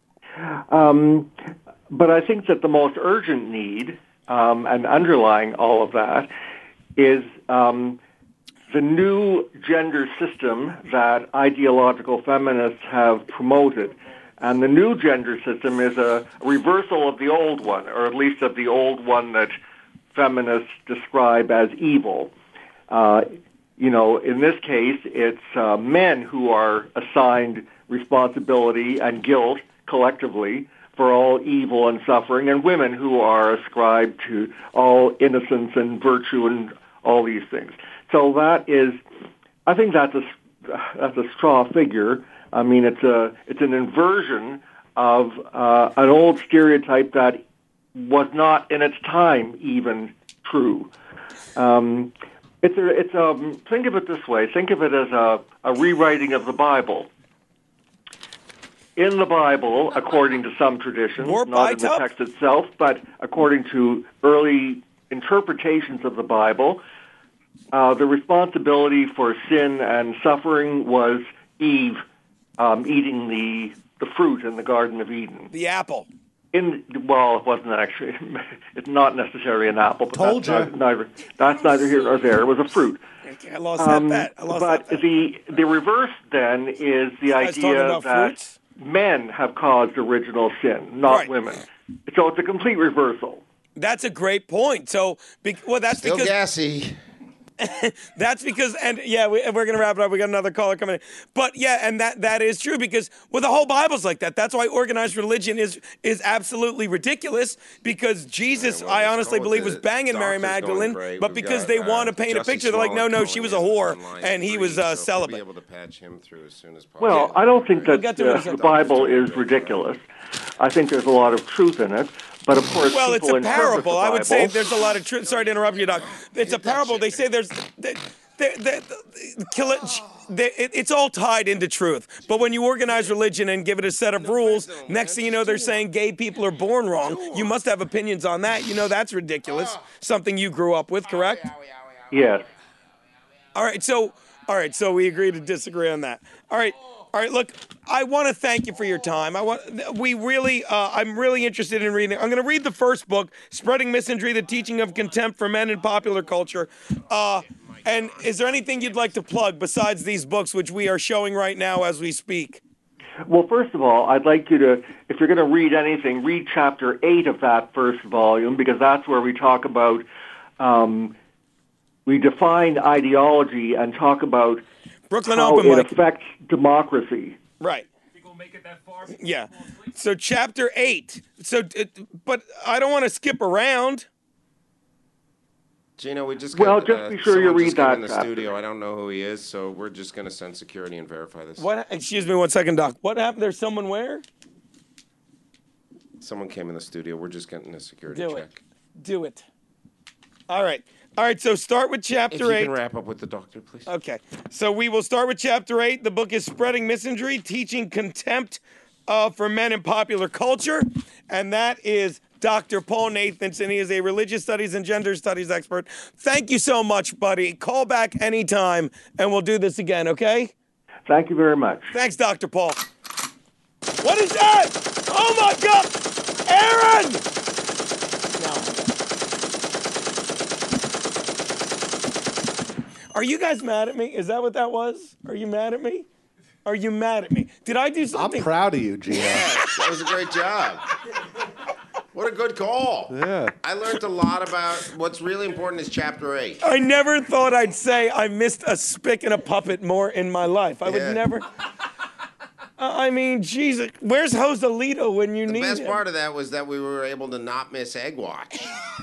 F: Um, but I think that the most urgent need, um, and underlying all of that, is um, the new gender system that ideological feminists have promoted. And the new gender system is a reversal of the old one, or at least of the old one that feminists describe as evil. Uh, you know, in this case, it's uh, men who are assigned responsibility and guilt collectively for all evil and suffering, and women who are ascribed to all innocence and virtue and all these things. So that is, I think that's a that's a straw figure. I mean, it's a it's an inversion of uh, an old stereotype that was not in its time even true. Um, it's a it's a think of it this way. Think of it as a, a rewriting of the Bible. In the Bible, according to some traditions,
B: More
F: not in the
B: bite-up?
F: text itself, but according to early interpretations of the Bible, uh, the responsibility for sin and suffering was Eve um, eating the, the fruit in the Garden of Eden.
B: The apple.
F: In well, it wasn't actually. It's not necessarily an apple. But
C: Told
F: that's
C: ya.
F: Neither, that's neither here nor there. It was a fruit.
B: Okay, I lost
F: Um,
B: that bet. I lost
F: but
B: that bet.
F: the the reverse then is the
B: Guys talking
F: idea
B: about
F: that
B: fruits?
F: men have caused original sin, not
B: Right.
F: women. So it's a complete reversal.
B: That's a great point. So, be, well, that's
E: Still
B: because
E: gassy.
B: That's because, and yeah, we, we're going to wrap it up. We got another caller coming in. But yeah, and that that is true because, well, the whole Bible's like that. That's why organized religion is is absolutely ridiculous because Jesus,
E: Yeah, well,
B: I
E: let's
B: honestly
E: go with
B: believe,
E: the
B: was banging Mary
E: doctors going
B: Magdalene,
E: great.
B: but
E: We've
B: because
E: got,
B: they
E: uh,
B: want to paint a
E: Jussie
B: picture, they're like, no,
E: Smollett
B: no, she was a
E: calling in
B: whore
E: on line
B: and he
E: three,
B: was uh,
E: so if we'll
B: celibate.
E: be able to patch him through as soon as possible.
F: Well, I don't think that
B: get to it in a
F: uh,
B: second.
F: the Bible is ridiculous. I think there's a lot of truth in it. But of course,
B: Well, it's
F: people
B: a
F: interpret
B: parable.
F: the
B: I would say
F: Bible-
B: there's a lot of truth. Sorry to interrupt you, Doc. It's a parable. They say there's. They, they, they, kill it. They, it, it's all tied into truth. But when you organize religion and give it a set of rules, next thing you know, they're saying gay people are born wrong. You must have opinions on that. You know that's ridiculous. Something you grew up with, correct?
F: Yes.
B: All right. So, all right. So we agree to disagree on that. All right. All right, look, I want to thank you for your time. I want, we really, uh, I'm really interested in reading. I'm going to read the first book, Spreading Misandry, The Teaching of Contempt for Men in Popular Culture. Uh, and is there anything you'd like to plug besides these books, which we are showing right now as we speak?
F: Well, first of all, I'd like you to, if you're going to read anything, read chapter eight of that first volume, because that's where we talk about, um, we define ideology and talk about
B: Brooklyn
F: how
B: Open
F: it
B: Mic.
F: affects democracy.
B: Right. Yeah. So chapter eight. So, it, but I don't want to skip around.
E: Gino, we just
F: Well,
E: got,
F: just
E: uh,
F: be sure you
E: someone
F: read
E: just came
F: that
E: in the
F: chapter.
E: studio. I don't know who he is, so we're just going to send security and verify this.
B: What? Excuse me one second, Doc. What happened? There's someone where?
E: Someone came in the studio. We're just getting a security
B: Do
E: check.
B: it. Do it. All right. All right. So start with
E: If
B: chapter
E: you
B: eight.
E: can wrap up with the doctor, please.
B: Okay. So we will start with chapter eight. The book is Spreading Misandry, Teaching Contempt uh, for Men in Popular Culture. And that is Doctor Paul Nathanson. He is a religious studies and gender studies expert. Thank you so much, buddy. Call back anytime and we'll do this again, okay?
F: Thank you very much.
B: Thanks, Doctor Paul. What is that? Oh my God! Aaron! No. Are you guys mad at me? Is that what that was? Are you mad at me? Are you mad at me? Did I do
C: I'm
B: something?
C: proud of you, Gino.
E: That was a great job. What a good call.
C: Yeah.
E: I learned a lot about what's really important is chapter eight.
B: I never thought I'd say I missed a spick and a puppet more in my life. I
E: Yeah.
B: would never. I mean, Jesus, where's Joselito when you
E: The
B: need
E: best
B: him?
E: part of that was that we were able to not miss Egg Watch.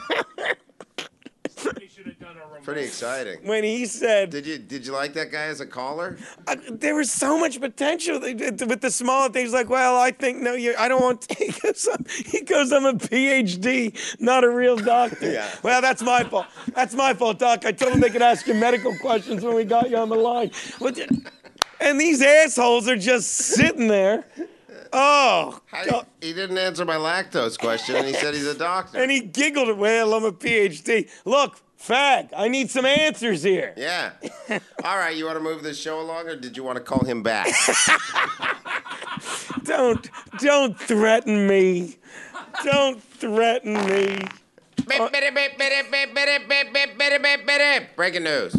E: Pretty exciting.
B: When he said,
E: Did you did you like that guy as a caller?
B: uh, there was so much potential They did- with the small things. Like, well, I think no, you. I don't want. He goes, I'm, he goes, I'm a P H D, not a real doctor.
E: Yeah.
B: Well, that's my fault. That's my fault, Doc. I told him they could ask you medical questions when we got you on the line. What you- And these assholes are just sitting there. Oh,
E: How-
B: God.
E: he didn't answer my lactose question, and he said he's a doctor.
B: And he giggled. Well, I'm a P H D. Look, fag, I need some answers here.
E: Yeah. All right, you want to move this show along, or did you want to call him back?
B: Don't, don't threaten me. Don't threaten me.
E: Breaking news.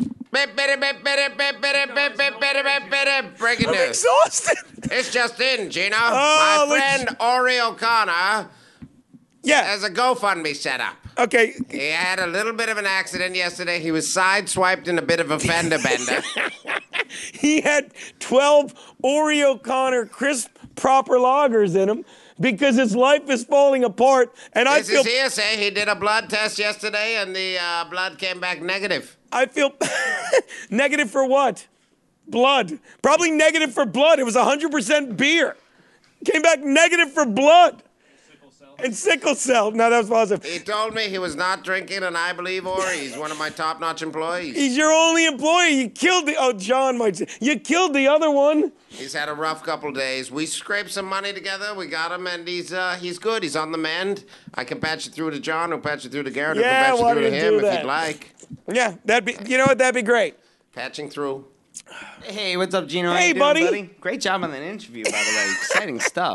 E: Breaking
B: I'm
E: news.
B: exhausted.
E: It's just in, Gino.
B: Oh,
E: My
B: let's-
E: friend Ori O'Connor
B: Yeah.
E: has a GoFundMe set up.
B: Okay.
E: He had a little bit of an accident yesterday. He was sideswiped in a bit of a fender bender.
B: He had twelve Oreo Connor crisp proper lagers in him because his life is falling apart. And I
E: This
B: feel
E: is hearsay. He did a blood test yesterday, and the uh, blood came back negative.
B: I feel negative for what? Blood. Probably negative for blood. It was one hundred percent beer. Came back negative for blood. And sickle cell. No, that was positive.
E: He told me he was not drinking, and I believe Ori. He's one of my top-notch employees.
B: He's your only employee. You killed the. Oh, John might say. You killed the other one.
E: He's had a rough couple days. We scraped some money together. We got him, and he's uh, he's good. He's on the mend. I can patch you through to John, who'll patch you through to Garrett, who
B: Yeah,
E: can patch
B: why
E: you through to
B: don't you
E: him
B: do
E: if
B: that?
E: you'd like.
B: Yeah, that'd be. You know what? That'd be great.
E: Patching through.
G: Hey, what's up, Gino? How
B: Hey,
G: you doing,
B: buddy.
G: buddy? Great job on that interview, by the way. Exciting stuff.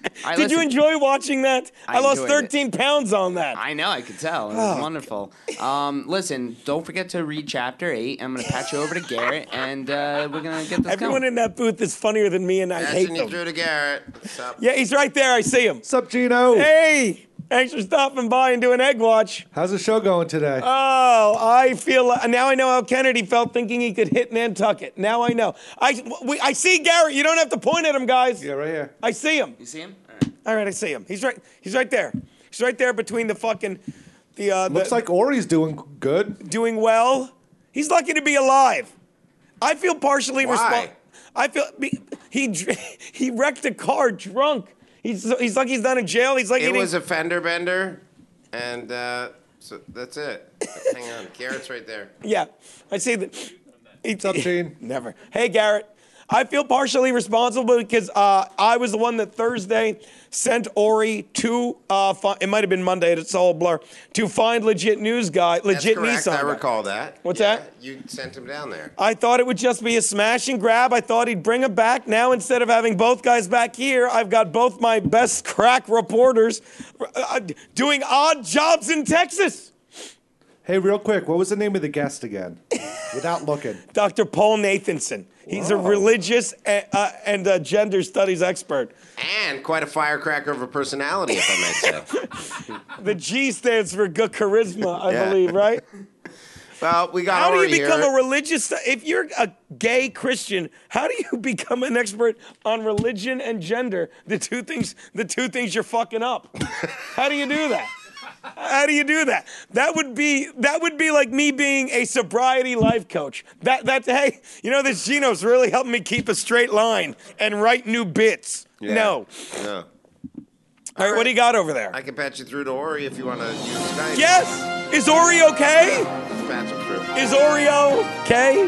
G: right,
B: Did you
G: listen.
B: enjoy watching that? I,
G: I
B: lost
G: enjoyed it.
B: thirteen pounds on that.
G: I know, I could tell. It was wonderful. Um, listen, don't forget to read chapter eight. I'm going to patch you over to Garrett, and uh, we're going to get this
B: Everyone
G: going.
B: in that booth is funnier than me, and I hate
E: Patching you
B: them.
E: through to Garrett. What's up?
B: Yeah, he's right there. I see him.
C: What's up, Gino?
B: Hey, thanks for stopping by and doing Egg Watch.
C: How's the show going today?
B: Oh, I feel like, now I know how Kennedy felt thinking he could hit Nantucket. Now I know. I we, I see Garrett. You don't have to point at him, guys.
C: yeah, right here.
B: I see him.
G: You see him? All right.
B: All right, I see him. He's right. He's right there. He's right there between the fucking the. Uh,
C: Looks
B: the,
C: like Ori's doing good.
B: doing well. He's lucky to be alive. I feel partially
E: Why?
B: responsible. I feel he dr- he wrecked a car drunk. He's he's like he's done in jail. He's like
E: It
B: eating-
E: was a fender bender, and uh, so that's it. Hang on, Garrett's right there.
B: yeah. I see that.
C: What's up, Gene?
B: Never. Hey, Garrett. I feel partially responsible because uh, I was the one that Thursday sent Ori to, uh, fi- it might have been Monday, it's all a blur, to find legit news guy, legit
E: That's correct.
B: Nissan
E: I
B: guy.
E: recall that.
B: What's
E: Yeah,
B: that?
E: You sent him down there.
B: I thought it would just be a smash and grab. I thought he'd bring him back. Now, instead of having both guys back here, I've got both my best crack reporters uh, doing odd jobs in Texas.
C: Hey, real quick, what was the name of the guest again? Without looking.
B: Doctor Paul Nathanson. He's a religious and, uh, and uh, gender studies expert.
E: And quite a firecracker of a personality, if I might say.
B: The G stands for good charisma, I
E: Yeah.
B: believe, right?
E: Well, we got
B: How do
E: Ori
B: you become
E: here.
B: a religious? If you're a gay Christian, how do you become an expert on religion and gender? The two things, the two things you're fucking up. How do you do that? How do you do that? That would be that would be like me being a sobriety life coach. That that hey, you know this Gino's really helping me keep a straight line and write new bits.
E: Yeah.
B: No.
E: No.
B: All right, what do you got over there?
E: I can patch you through to Ori if you want to use Skype.
B: Yes. Is Ori okay?
E: Let's patch him through.
B: Is Oreo okay?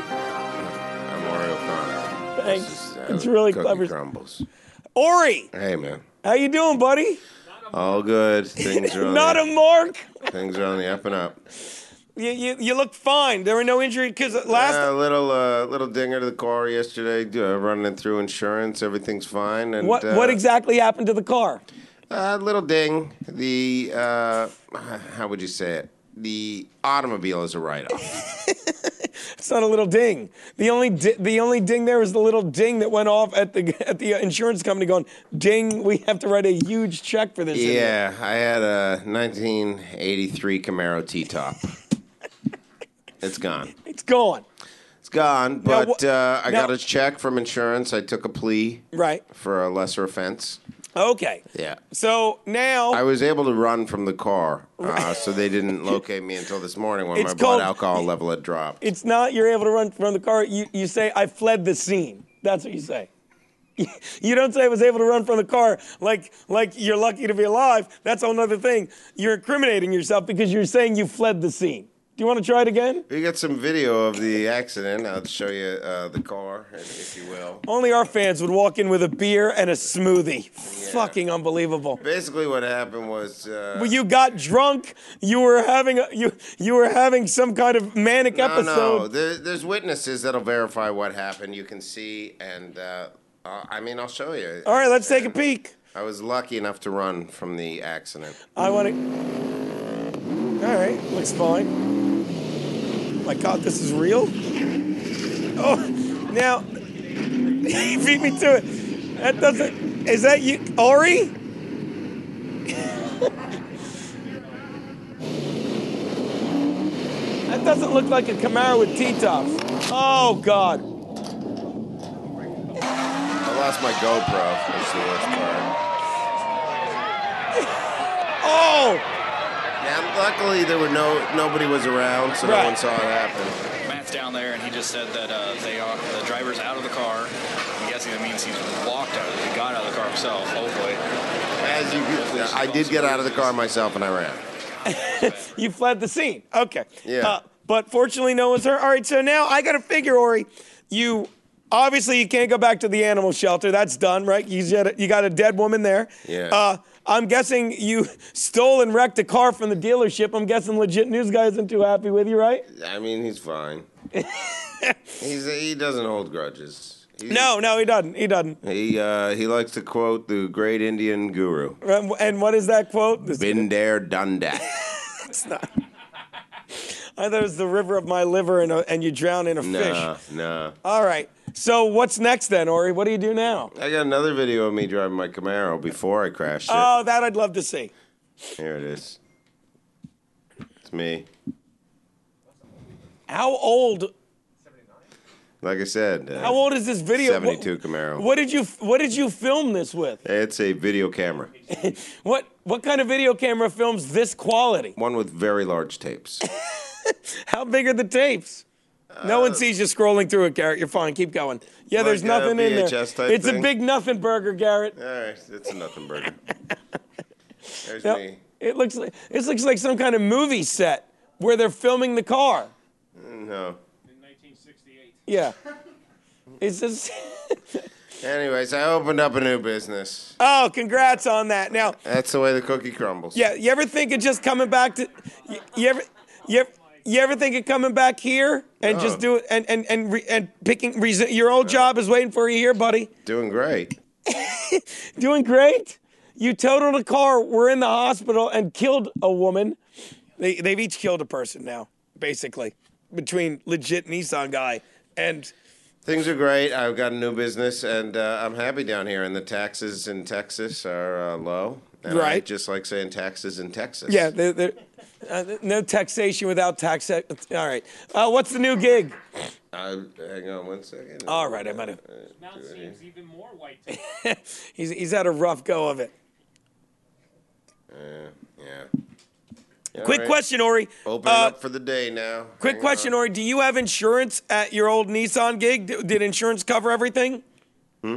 E: I'm Ori O'Connor.
B: Thanks.
E: This is, uh,
B: It's really
E: Cookie
B: clever.
E: Crumbles.
B: Ori,
E: Hey, man.
B: how you doing, buddy?
E: All good. Things are on
B: Not
E: the,
B: a mark.
E: Things are on the up and up.
B: You, you, you look fine. There were no injuries because last.
E: A little uh, little dinger to the car yesterday, uh, running it through insurance. Everything's fine. And
B: what
E: uh,
B: what exactly happened to the car?
E: A little ding. The uh, how would you say it? The automobile is a write-off.
B: It's not a little ding. The only di- the only ding there was the little ding that went off at the at the insurance company going, ding, we have to write a huge check for this. idiot."
E: Yeah, I had a nineteen eighty-three Camaro T-top. It's gone.
B: It's gone.
E: It's gone,
B: Now,
E: but
B: wha-
E: uh, I
B: now-
E: got a check from insurance. I took a plea
B: Right.
E: for a lesser offense.
B: Okay.
E: Yeah.
B: So now
E: I was able to run from the car, uh, so they didn't locate me until this morning when
B: It's
E: my blood
B: called-
E: alcohol level had dropped.
B: it's not you're able to run from the car. You you say I fled the scene. That's what you say. You don't say I was able to run from the car like like you're lucky to be alive. That's a whole other thing. You're incriminating yourself because you're saying you fled the scene. Do you want to try it again?
E: We got some video of the accident. I'll show you uh, the car, if you will.
B: Only our fans would walk in with a beer and a smoothie. Fucking unbelievable.
E: Basically, what happened was uh,
B: Well, you got drunk. You were having a, you you were having some kind of manic
E: no,
B: episode.
E: no. There, there's witnesses that'll verify what happened. You can see, and uh, uh, I mean, I'll show you.
B: All right, let's take a
E: And
B: peek.
E: I was lucky enough to run from the accident.
B: I want to. All right, looks fine. My God, this is real. Oh, now he beat me to it. That doesn't. Is that you, Ori? That doesn't look like a Camaro with T-tops. Oh God.
E: I lost my GoPro. That's the worst part.
B: Oh.
E: Now, luckily, there were no nobody was around, so
B: Right.
E: no one saw it happen.
H: Matt's down there, and he just said that uh, they are the driver's out of the car. I'm guessing that means he's walked out. He got out of the car himself, hopefully.
E: As you, I did get out of the car myself, and I ran.
B: You fled the scene. Okay.
E: Yeah.
B: Uh, but fortunately, no one's hurt. All right, so now I got to figure, Ori, you obviously you can't go back to the animal shelter. That's done, right? You got a, you got a dead woman there.
E: Yeah.
B: Uh, I'm guessing you stole and wrecked a car from the dealership. I'm guessing Legit News Guy isn't too happy with you, right?
E: I mean, he's fine. he's he doesn't hold grudges. He,
B: No, no, he doesn't. He doesn't.
E: He uh, he likes to quote the great Indian guru.
B: And and what is that quote? This-
E: Been there, done that.
B: It's not. I thought it was the river of my liver, and, a, and you drown in a fish.
E: Nah, nah.
B: All right. So what's next then, Ori? What do you do now?
E: I got another video of me driving my Camaro before I crashed it.
B: Oh, that I'd love to see.
E: Here it is. It's me.
B: How old?
E: Like I said. Uh,
B: How old is this video?
E: seventy-two
B: what,
E: Camaro.
B: What did you What did you film this with?
E: It's a video camera.
B: What What kind of video camera films this quality?
E: One with very large tapes.
B: How big are the tapes? No one sees you scrolling through it, Garrett. You're fine. Keep going. Yeah,
E: Like
B: there's
E: a
B: nothing in there.
E: V H S type
B: It's a
E: thing?
B: big nothing burger, Garrett.
E: All right, it's a nothing burger. There's
B: No,
E: me.
B: it looks like it looks like some kind of movie set where they're filming the car.
E: No.
B: Yeah. It's just.
E: Anyways, I opened up a new business.
B: Oh, congrats on that. Now,
E: That's the way the cookie crumbles.
B: yeah, you ever think of just coming back to? You, you ever, you ever, you ever think of coming back here and just
E: No.
B: do it and and and re, and picking resu- your old job is waiting for you here, buddy.
E: Doing great.
B: Doing great. You totaled a car. We're in the hospital and killed a woman. They they've each killed a person now, basically, between legit Nissan guy and.
E: Things are great. I've got a new business, and uh, I'm happy down here. And the taxes in Texas are uh, low. And I
B: Right.
E: just like saying taxes in Texas.
B: Yeah, they're, they're, uh, no taxation without tax. All right. Uh, what's the new gig?
E: Uh, hang on one second.
B: All right, I might have.
I: Now it seems even more white.
B: he's he's had a rough go of it.
E: Uh, yeah. All
B: Quick
E: right.
B: question, Ori.
E: Open
B: Uh,
E: it up for the day now.
B: Quick
E: Hang
B: question,
E: on.
B: Ori. Do you have insurance at your old Nissan gig? D- Did insurance cover everything?
E: Hmm?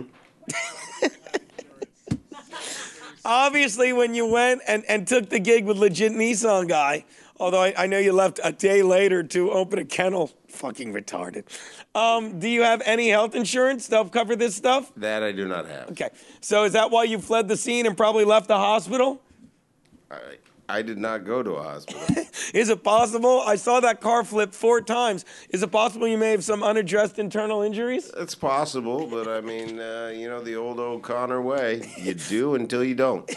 B: Obviously, when you went and, and took the gig with legit Nissan guy, although I, I know you left a day later to open a kennel, fucking retarded. Um, do you have any health insurance to help cover this stuff?
E: That I do not have.
B: Okay, so is that why you fled the scene and probably left the hospital?
E: I, I did not go to a hospital.
B: Is it possible? I saw that car flip four times. Is it possible you may have some unaddressed internal injuries?
E: It's possible, but I mean, uh, you know, the old O'Connor way. You do until you don't.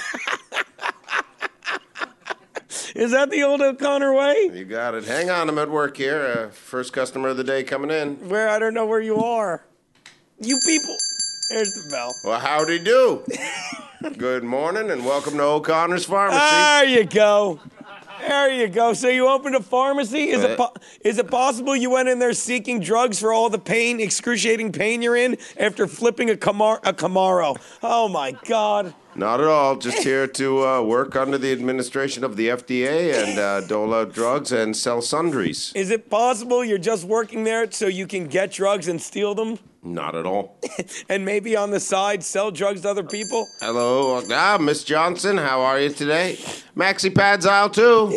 B: Is that the old O'Connor way?
E: You got it. Hang on, I'm at work here. Uh, first customer of the day coming in.
B: Where I don't know where you are. You people. There's the bell.
E: Well, howdy do. Good morning and welcome to O'Connor's Pharmacy.
B: There you go. There you go. So you opened a pharmacy? Is it
E: Uh,
B: po- is it possible you went in there seeking drugs for all the pain, excruciating pain you're in after flipping a, Camar- a Camaro? Oh my God.
E: Not at all. Just here to uh, work under the administration of the F D A and uh, dole out drugs and sell sundries.
B: Is it possible you're just working there so you can get drugs and steal them?
E: Not at all.
B: And maybe on the side sell drugs to other people?
E: Hello. Ah, Miss Johnson, how are you today? Maxi pads aisle two.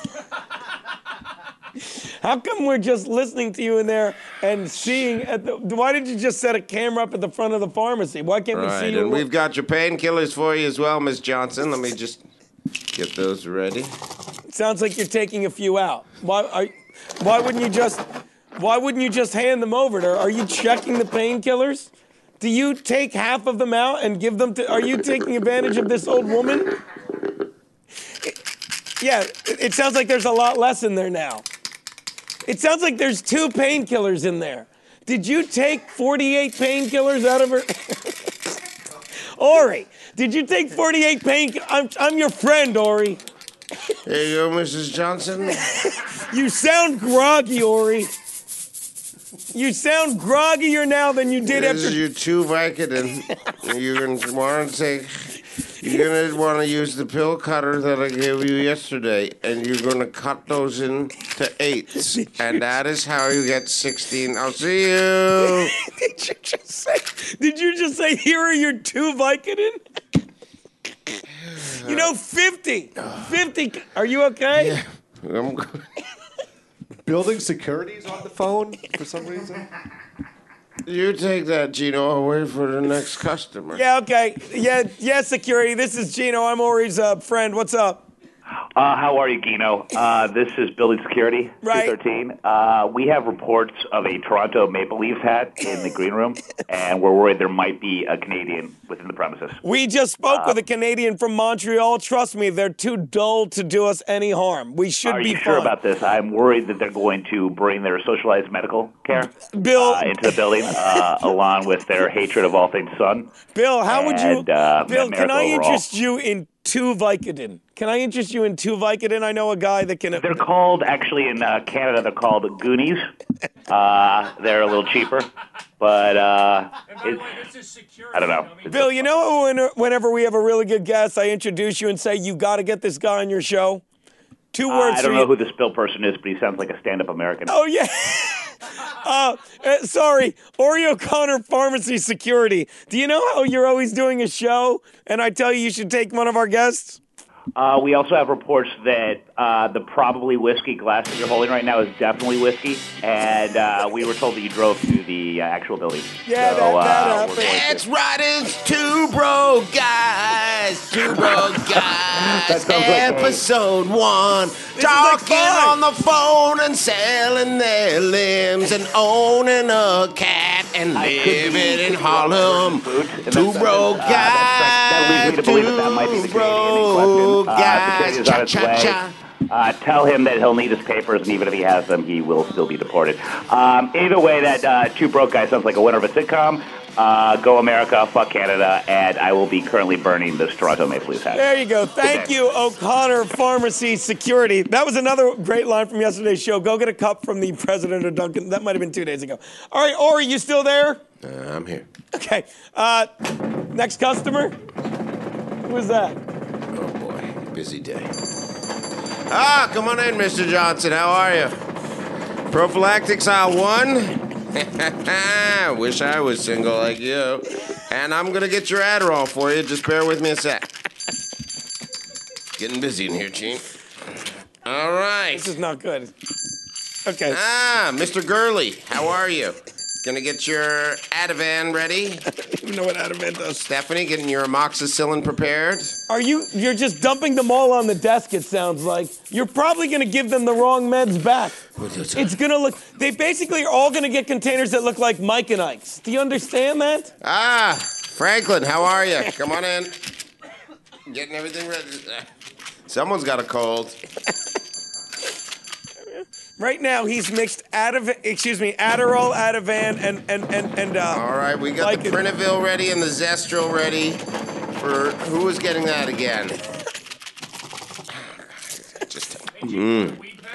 B: How come we're just listening to you in there and seeing at the, why did you just set a camera up at the front of the pharmacy? Why can't we see
E: Right,
B: you?
E: and we've got your painkillers for you as well, Miss Johnson. Let me just get those ready.
B: Sounds like you're taking a few out. Why are, why wouldn't you just why wouldn't you just hand them over to her? Are you checking the painkillers? Do you take half of them out and give them to are you taking advantage of this old woman? It- yeah, it, it sounds like there's a lot less in there now. It sounds like there's two painkillers in there. Did you take forty-eight painkillers out of her? Ori, did you take forty-eight pain? I'm, I'm your friend, Ori.
E: There you go, Missus Johnson.
B: You sound groggy, Ori. You sound groggier now than you did
E: This
B: after.
E: is your two Vicodin. You're going to want to take... You're going to want to use the pill cutter that I gave you yesterday, and you're going to cut those into eighths. And that is how you get sixteen. I'll see you.
B: Did you just say? Did you just say? Here are your two Vicodin. You know, fifty. fifty. Are you okay?
E: I'm good.
C: Building security's on the phone for some reason.
E: You take that, Gino. I'll wait for the next customer.
B: Yeah. Okay. Yeah. Yeah. Security. This is Gino. I'm Ori's uh, friend. What's up?
J: Uh, how are you, Gino? Uh, this is Building Security,
B: Right.
J: two thirteen. Uh, we have reports of a Toronto Maple Leafs hat in the green room, and we're worried there might be a Canadian within the premises.
B: We just spoke
J: Uh,
B: with a Canadian from Montreal. Trust me, they're too dull to do us any harm. We should
J: Are
B: be
J: you sure
B: fine.
J: about this? I'm worried that they're going to bring their socialized medical care
B: Bill-
J: uh, into the building, uh, along with their hatred of all things Sun.
B: Bill, how would you?
J: and, uh,
B: Bill, can
J: America
B: I
J: overall.
B: interest you in two Vicodin? Can I interest you in two Vicodin? I know a guy that can.
J: They're called, actually, in uh, Canada, they're called Goonies. Uh, they're a little cheaper, but uh, it's, I don't know. It's-
B: Bill, you know when, whenever we have a really good guest, I introduce you and say, you got to get this guy on your show? Two
J: Uh,
B: words
J: I don't
B: for
J: know
B: you.
J: who this Bill person is, but he sounds like a stand-up American.
B: Oh, yeah. uh, uh, sorry, Ori O'Connor Pharmacy Security. Do you know how you're always doing a show, and I tell you you should take one of our guests?
J: Uh, we also have reports that uh, the probably whiskey glass that you're holding right now is definitely whiskey, and uh, we were told that you drove to the uh, actual building.
B: Yeah,
J: so,
B: that- that
J: uh,
B: happened.
J: we're going to-
E: That's right, it's two broke guys, two broke guys,
J: sounds like a-
E: episode one,
B: is like
E: talking
B: five.
E: on the phone and selling their limbs and owning a cat and
J: I could be
E: living in
J: eating
E: Harlem.
J: food, and
E: Two
J: that's-
E: broke
J: uh, that's- that leads
E: guys,
J: me to believe that that might be the
E: two
J: Canadian in
E: broke
J: question. Uh, the
E: guys,
J: Canadian's on its way.
E: cha-cha-cha.
J: Uh, tell him that he'll need his papers, and even if he has them, he will still be deported. Um, either way, that uh, Two Broke Guy sounds like a winner of a sitcom. Uh, go America, fuck Canada, and I will be currently burning this Toronto Maple Leafs hat.
B: There you go. Thank you, O'Connor Pharmacy Security. That was another great line from yesterday's show. Go get a cup from the president of Duncan. That might have been two days ago. All right, Ori, you still there?
E: Uh, I'm here.
B: Okay. Uh, next customer? Who was that?
E: Oh boy, busy day. Ah, come on in, Mister Johnson. How are you? Prophylactics aisle one. Wish I was single like you. And I'm gonna get your Adderall for you. Just bear with me a sec. Getting busy in here, Gene. All right.
B: This is not good. Okay.
E: Ah, Mister Gurley, how are you? Gonna get your Ativan ready.
B: I don't even know what Ativan does.
E: Stephanie, getting your amoxicillin prepared.
B: Are you, you're just dumping them all on the desk, it sounds like. You're probably going to give them the wrong meds back. It's going to look, they basically are all going to get containers that look like Mike and Ike's. Do you understand that?
E: Ah, Franklin, how are you? Come on in. Getting everything ready. Someone's got a cold.
B: Right now, he's mixed Ativan, excuse me, Adderall, Ativan, and, and, and, and, uh.
E: All right, we got the
B: Vicodin.
E: Prinaville ready and the Zestril ready. For who was getting that again? Just. Mm.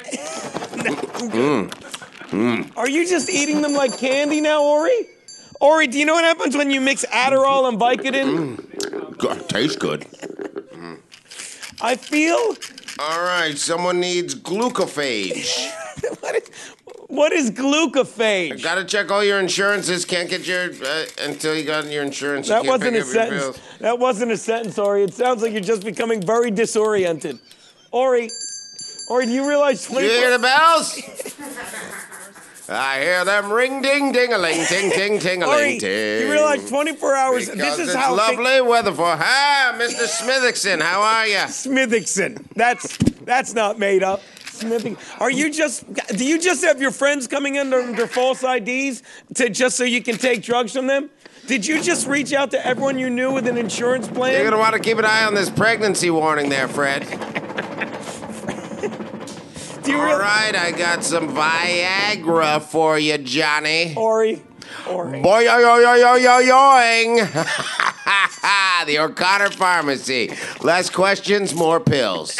E: Mm. Mm.
B: Are you just eating them like candy now, Ori? Ori, do you know what happens when you mix Adderall and Vicodin?
E: Mm. God, tastes good. Mm.
B: I feel.
E: All right, someone needs glucophage.
B: what, is, what is glucophage?
E: Got to check all your insurances. Can't get your uh, until you got your insurance. You
B: That
E: can't
B: wasn't
E: pick
B: a
E: up your
B: sentence.
E: bills.
B: That wasn't a sentence, Ori. It sounds like you're just becoming very disoriented. Ori, Ori, do you realize
E: Do you hear the bells? I hear them ring ding ding a ling ting ting ting a
B: Ori,
E: ling ting.
B: you realize twenty-four hours.
E: Because
B: this is
E: it's
B: how thi-
E: lovely weather for. Hi, Mister Smithixon. How are you?
B: Smithixon. That's that's not made up. Smithing. Are you just? Do you just have your friends coming in under false I Ds to just so you can take drugs from them? Did you just reach out to everyone you knew with an insurance plan?
E: You're gonna want to keep an eye on this pregnancy warning there, Fred.
B: Do you
E: All
B: really-
E: right, I got some Viagra for you, Johnny.
B: Ori, Ori.
E: Boy, yo, yo, yo, yo, yo, yoing. The O'Connor Pharmacy. Less questions, more pills.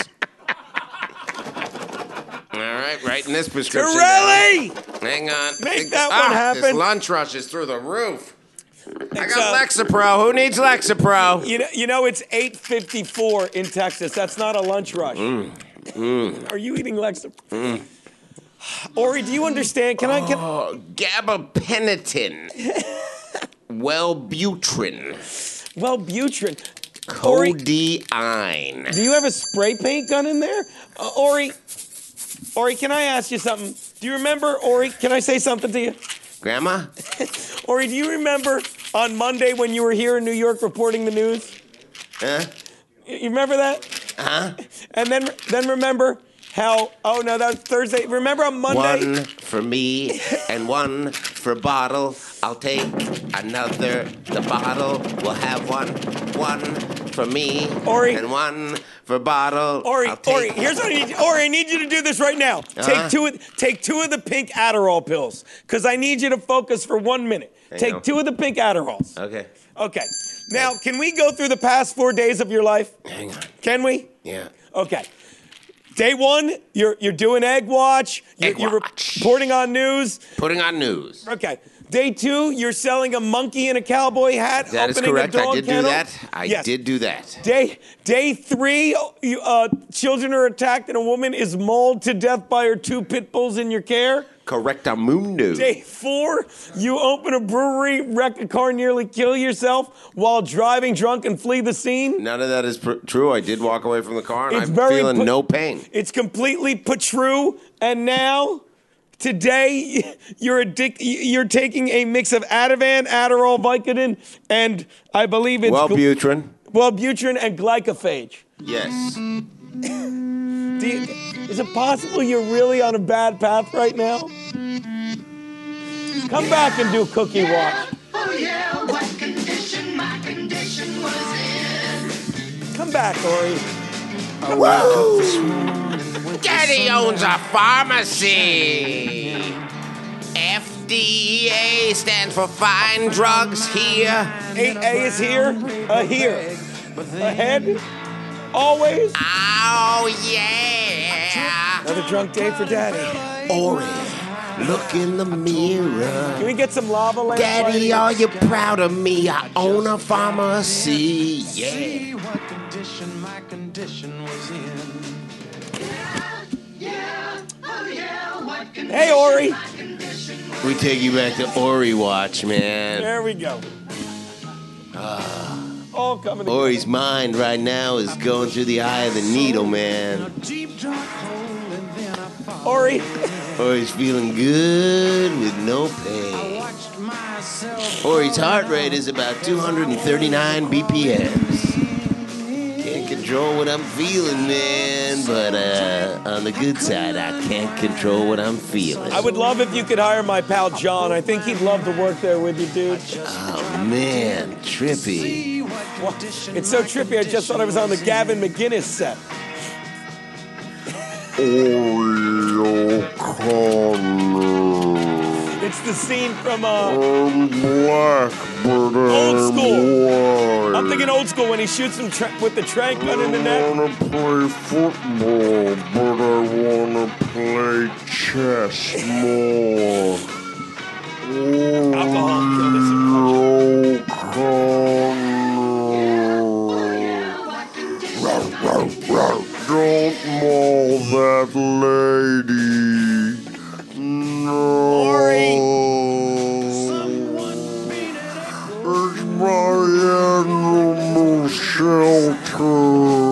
E: All right, writing this prescription
B: Torelli!
E: down. Hang on.
B: Make that
E: ah,
B: one happen.
E: This lunch rush is through the roof. I
B: It's,
E: got
B: uh,
E: Lexapro. Who needs Lexapro?
B: You know, you know it's eight fifty-four in Texas. That's not a lunch rush.
E: Mm. Mm.
B: Are you eating Lexapro?
E: Mm.
B: Ori, do you understand? Can I? Can,
E: Oh, gabapentin. Wellbutrin.
B: Wellbutrin. Ori,
E: Codeine.
B: do you have a spray paint gun in there? Uh, Ori, Ori, can I ask you something? Do you remember, Ori, can I say something to you?
E: Grandma?
B: Ori, do you remember on Monday when you were here in New York reporting the news?
E: Huh?
B: You remember that?
A: Huh?
B: And then then remember how, oh no, that was Thursday. Remember on Monday?
A: One for me and one for bottle. I'll take another. The bottle will have one. One for me
B: Ori.
A: and one for bottle.
B: Ori,
A: I'll take-
B: Ori, here's what I need. Ori, I need you to do this right now.
A: Uh-huh.
B: Take two of take two of the pink Adderall pills, because I need you to focus for one minute.
A: Hang
B: Take
A: on.
B: two of the pink Adderalls.
A: Okay.
B: Okay. Now, can we go through the past four days of your life?
A: Hang on.
B: Can we?
A: Yeah.
B: Okay. Day one, you're you're doing Egg Watch. You're,
A: Egg
B: you're
A: Watch.
B: reporting on news.
A: Putting on news.
B: Okay. Day two, you're selling a monkey in a cowboy hat.
A: That is
B: opening
A: correct.
B: A
A: I
B: dog
A: did
B: kennel.
A: do that. I
B: Yes.
A: did do that.
B: Day day three, you, uh, children are attacked and a woman is mauled to death by her two pit bulls in your care.
A: Correctamundo.
B: Day four, you open a brewery, wreck a car, nearly kill yourself while driving drunk and flee the scene.
A: None of that is pr- true. I did walk away from the car, and
B: It's
A: I'm
B: very
A: feeling
B: put-
A: no pain.
B: It's completely put true. And now, today, you're addic- You're taking a mix of Ativan, Adderall, Vicodin, and I believe it's
A: Wellbutrin.
B: Wellbutrin and glycophage.
A: Yes.
B: Do you, is it possible you're really on a bad path right now? Come back and do Cookie Watch.
K: Oh yeah, what condition my condition was in.
B: Come back, Ori.
A: Woo! Daddy owns a pharmacy. F D A stands for fine drugs here.
B: eight A is here, a here. Ahead, always.
A: Oh, yeah.
B: Another drunk day for Daddy.
A: Ori, look in the mirror.
B: Can we get some lava lamp
A: Daddy,
B: lighting?
A: are you proud of me? I own a pharmacy. Yeah.
K: See what condition my condition was in. Yeah, yeah, oh yeah, what condition
B: Hey, Ori.
K: my condition was
A: We take you back to Ori Watch, man.
B: There we go. All coming together.
A: Ori's mind right now is going through the eye of the needle, man.
K: deep dark hole and then I fall.
B: Ori.
A: Ori's feeling good with no pain.
K: Watched myself.
A: Ori's heart rate is about two hundred thirty-nine B P Ms. Can't control what I'm feeling, man, but uh, on the good side, I can't control what I'm feeling.
B: I would love if you could hire my pal John. I think he'd love to work there with you, dude.
A: Oh, man, trippy.
B: Well, it's so trippy, I just thought I was on the Gavin McGinnis set.
L: Oreo Connor.
B: It's the scene from uh,
L: I'm black, but
B: Old
L: I'm
B: School.
L: white.
B: I'm thinking Old School when he shoots him tra- with the trank gun in the
L: I
B: neck.
L: wanna play football, but I wanna play chess more.
B: Alcohol killed this
L: Oreo Connor. Don't maul that lady. No.
B: Ori.
L: It's my animal shelter.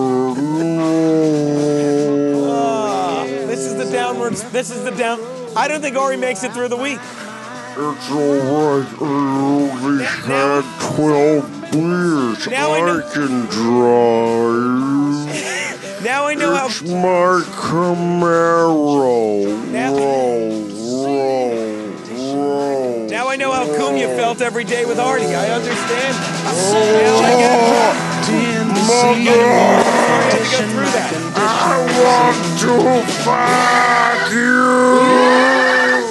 L: No.
B: Ah, this is the downwards. This is the down. I don't think Ori makes it through the week.
L: It's alright. I only had twelve beers.
B: Now I
L: I,
B: know-
L: can drive.
B: Now I know how.
L: It's my Camaro.
B: Now-
L: Roll, roll, roll.
B: Now I know how Cumia felt every day with Artie. I understand. Now I get it. Sorry I had to go through that.
L: I want to fuck you.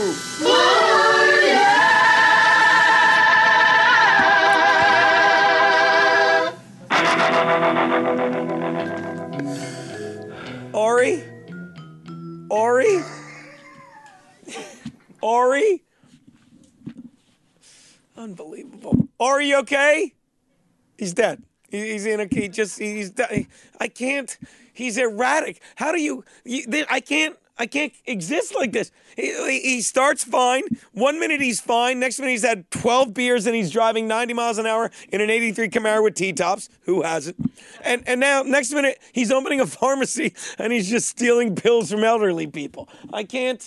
B: Ori? Ori? Ori? Unbelievable. Ori, you okay? He's dead. He- He's in a, he just, he's, di- I can't, he's erratic. How do you, you th- I can't, I can't exist like this. He, he starts fine. One minute he's fine. Next minute he's had twelve beers and he's driving ninety miles an hour in an eighty-three Camaro with T-tops. Who hasn't? And and now next minute he's opening a pharmacy and he's just stealing pills from elderly people. I can't,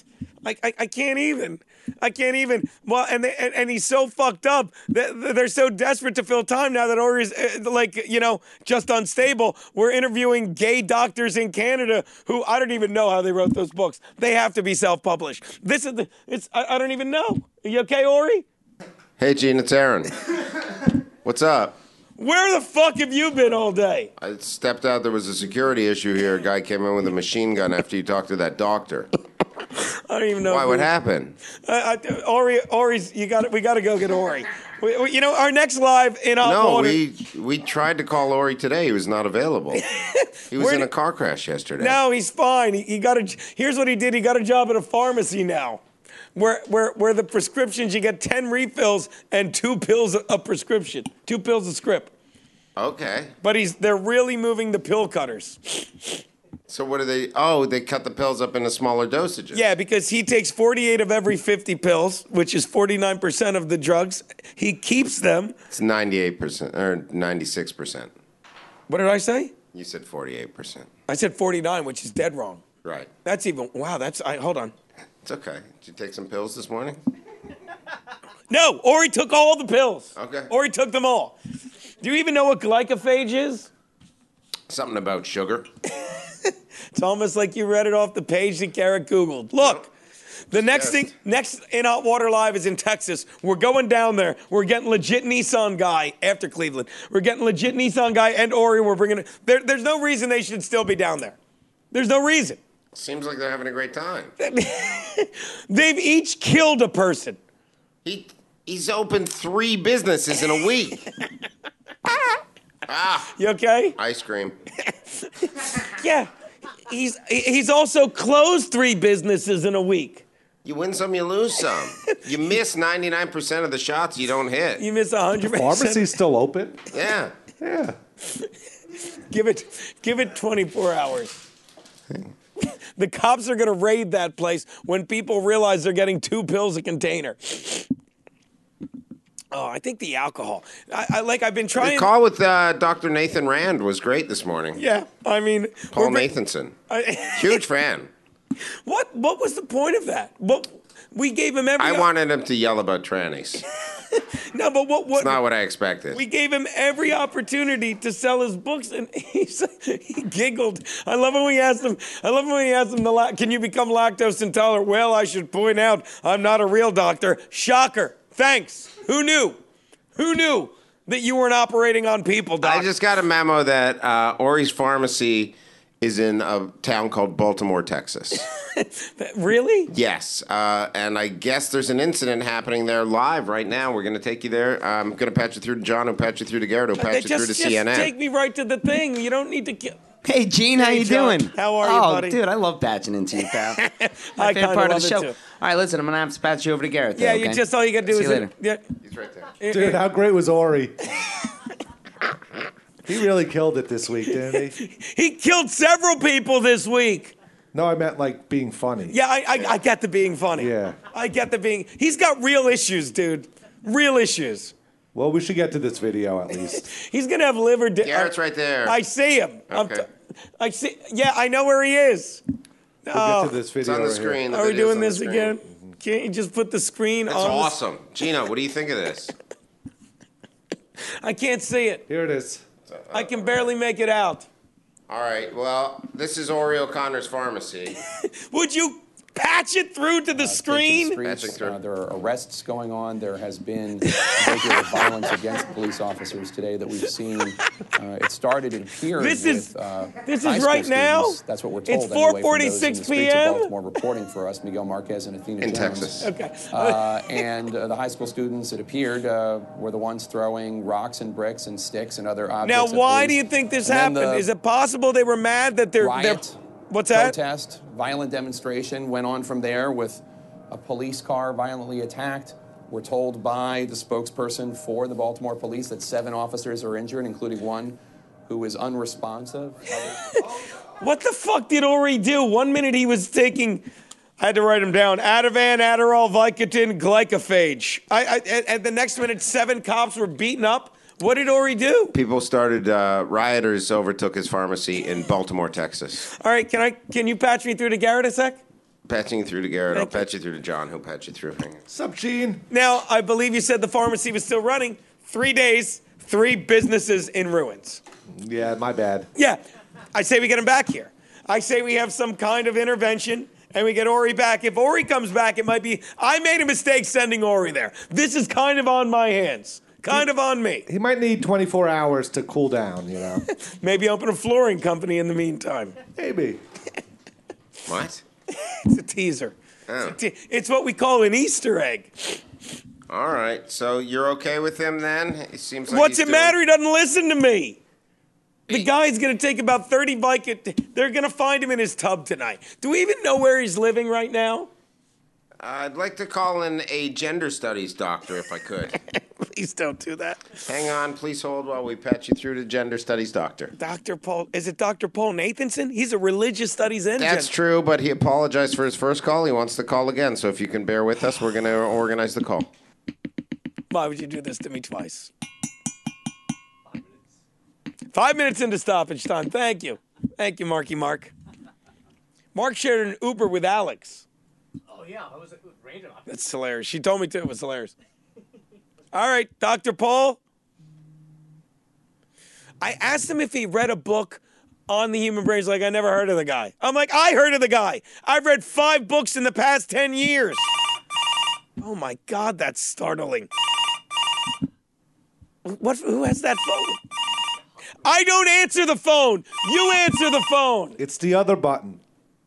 B: I, I, I can't even. I can't even. Well, and, they, and and he's so fucked up that they're so desperate to fill time now that Ori's uh, like, you know, just unstable. We're interviewing gay doctors in Canada who I don't even know how they wrote those books. They have to be self-published. This is the. It's. I, I don't even know. Are you okay, Ori?
E: Hey, Gene, it's Aaron. What's up?
B: Where the fuck have you been all day?
E: I stepped out. There was a security issue here. A guy came in with a machine gun after you talked to that doctor.
B: I don't even know.
E: Why?
B: if
E: What
B: we-
E: happened?
B: Uh, I, Ori, Ori's. You got. We got to go get Ori. We, we, you know, our next live in hot
E: No,
B: water.
E: we we tried to call Ori today. He was not available. He was
B: Where
E: in a
B: did-
E: car crash yesterday.
B: No, he's fine. He, he got a. Here's what he did. He got a job at a pharmacy now, where where where the prescriptions you get ten refills and two pills a, a prescription, two pills a script.
E: Okay.
B: But he's they're really moving the pill cutters.
E: So what do they? Oh, they cut the pills up into smaller dosages.
B: Yeah, because he takes forty-eight of every fifty pills, which is forty-nine percent of the drugs. He keeps them.
E: It's ninety-eight percent or ninety-six percent.
B: What did I say?
E: You said forty-eight percent.
B: I said forty-nine, which is dead wrong.
E: Right.
B: That's even wow. That's I hold on.
E: It's okay. Did you take some pills this morning?
B: No, Ori took all the pills.
E: Okay.
B: Ori took them all. Do you even know what glycophage is?
E: Something about sugar.
B: It's almost like you read it off the page that Garrett Googled. Look, the next thing, next in Hot Water Live is in Texas. We're going down there. We're getting legit Nissan guy after Cleveland. We're getting legit Nissan guy and Ori. We're bringing it. There, there's no reason they should still be down there. There's no reason.
E: Seems like they're having a great time.
B: They've each killed a person.
E: He he's opened three businesses in a week. Ah.
B: You okay?
E: Ice cream.
B: Yeah. He's he's also closed three businesses in a week.
E: You win some, you lose some. You miss ninety-nine percent of the shots you don't hit.
B: You miss one hundred percent.
C: Pharmacy's still open?
E: Yeah.
C: Yeah.
B: Give it give it twenty-four hours. The cops are going to raid that place when people realize they're getting two pills a container. Oh, I think the alcohol. I, I like. I've been trying.
E: The call with uh, Doctor Nathan Rand was great this morning.
B: Yeah, I mean,
E: Paul
B: we're-
E: Nathanson,
B: I-
E: huge fan.
B: What? What was the point of that? What? We gave him every.
E: I wanted him to yell about trannies.
B: No, but what? What?
E: It's not what I expected.
B: We gave him every opportunity to sell his books, and he he giggled. I love when we asked him. I love when we asked him, the la- "Can you become lactose intolerant?" Well, I should point out, I'm not a real doctor. Shocker. Thanks. Who knew? Who knew that you weren't operating on people, doc?
E: I just got a memo that uh, Ori's Pharmacy is in a town called Baltimore, Texas.
B: Really?
E: Yes, uh, and I guess there's an incident happening there live right now. We're going to take you there. I'm going to patch you through to John, who'll patch you through to Garrett, who'll patch you
B: just,
E: through to
B: just
E: C N N.
B: take me right to the thing. You don't need to. Ki-
G: Hey, Gene, how
B: Hey,
G: you
B: John.
G: doing?
B: How are you,
G: oh,
B: buddy?
G: dude, I love patching into you, pal. My
B: I
G: favorite
B: kinda
G: part
B: love
G: of the
B: it,
G: show.
B: too.
G: All right, listen, I'm gonna have to patch you over to Garrett. Though,
B: yeah,
G: okay?
B: you just all you got to do
G: See
B: is
G: you later.
B: yeah.
E: He's right there.
C: Dude, how great was Ori? He really killed it this week, didn't he?
B: He killed several people this week.
C: No, I meant like being funny.
B: Yeah, I, I, I get the being funny.
C: Yeah.
B: I get the being. He's got real issues, dude. Real issues.
C: Well, we should get to this video at least.
B: He's gonna have liver. Di-
E: Garrett's right there.
B: I see him. I'm
E: Okay.
B: t- I see. Yeah, I know where he is.
C: We'll
B: Oh,
C: get to this
E: It's
C: video
E: on the
C: right here.
E: screen. The
B: are we
E: video's
B: doing
E: on the
B: this
E: screen.
B: again? Can't you just put the screen
E: That's
B: on? the-
E: awesome. Gino, what do you think of this?
B: I can't see it.
C: Here it is.
B: I can barely make it out.
E: All right, well, this is Ori O'Connor's Pharmacy.
B: Would you patch it through to the screen?
E: Patching through.
M: Uh, there are arrests going on. There has been regular violence against police officers today that we've seen. Uh, it started, it appeared,
B: This
M: with,
B: is-
M: uh,
B: this
M: high
B: is
M: school
B: right now?
M: students. That's what we're told.
B: It's
M: anyway, from
B: four forty-six
M: those in the streets
B: p m?
M: of Baltimore reporting for us, Miguel Marquez and Athena
E: In
M: Jones.
E: Texas.
B: Okay.
M: Uh, and uh, the high school students, it appeared, uh, were the ones throwing rocks and bricks and sticks and other
B: Now,
M: objects. at
B: why
M: police.
B: do you think this
M: And then
B: happened?
M: the
B: Is it possible they were mad that they're, they're
M: riot,
B: what's that?
M: protest, violent demonstration went on from there with a police car violently attacked. We're told by the spokesperson for the Baltimore police that seven officers are injured, including one who is unresponsive.
B: What the fuck did Ori do? One minute he was taking, I had to write him down, Ativan, Adderall, Vicodin, glycophage. I, I, and, and the next minute, seven cops were beaten up. What did Ori do?
E: People started, uh, rioters overtook his pharmacy in Baltimore, Texas.
B: All right, can I? Can you patch me through to Garrett a sec?
E: Patching you through to Garrett.
B: Thank
E: I'll patch you through to John. He'll patch you through. Hang on.
C: Sup, Gene?
B: Now, I believe you said the pharmacy was still running. Three days, three businesses in ruins.
C: Yeah, my bad.
B: Yeah, I say we get him back here. I say we have some kind of intervention and we get Ori back. If Ori comes back, it might be, I made a mistake sending Ori there. This is kind of on my hands. Kind of on me.
C: He might need twenty-four hours to cool down, you know.
B: Maybe open a flooring company in the meantime.
C: Maybe.
E: What?
B: It's a teaser.
E: Oh.
B: It's, a te- it's what we call an Easter egg.
E: All right. So you're okay with him then? It seems like
B: What's
E: he's
B: it
E: doing-
B: matter? He doesn't listen to me. The guy's going to take about thirty Vicodin. They're going to find him in his tub tonight. Do we even know where he's living right now?
E: I'd like to call in a gender studies doctor if I could.
B: Please don't do that.
E: Hang on. Please hold while we patch you through to gender studies doctor.
B: Doctor Paul, is it Doctor Paul Nathanson? He's a religious studies and
E: That's
B: gen-
E: true, but he apologized for his first call. He wants to call again. So if you can bear with us, we're going to organize the call.
B: Why would you do this to me twice? Five minutes into stoppage time. Thank you. Thank you, Marky Mark. Mark shared an Uber with Alex.
I: Oh, yeah. I was a ranger.
B: That's hilarious. She told me to. It was hilarious. All right, Doctor Paul. I asked him if he read a book on the human brain. He's like, I never heard of the guy. I'm like, I heard of the guy. I've read five books in the past ten years. Oh, my God, that's startling. What? Who has that phone? I don't answer the phone. You answer the phone.
C: It's the other button.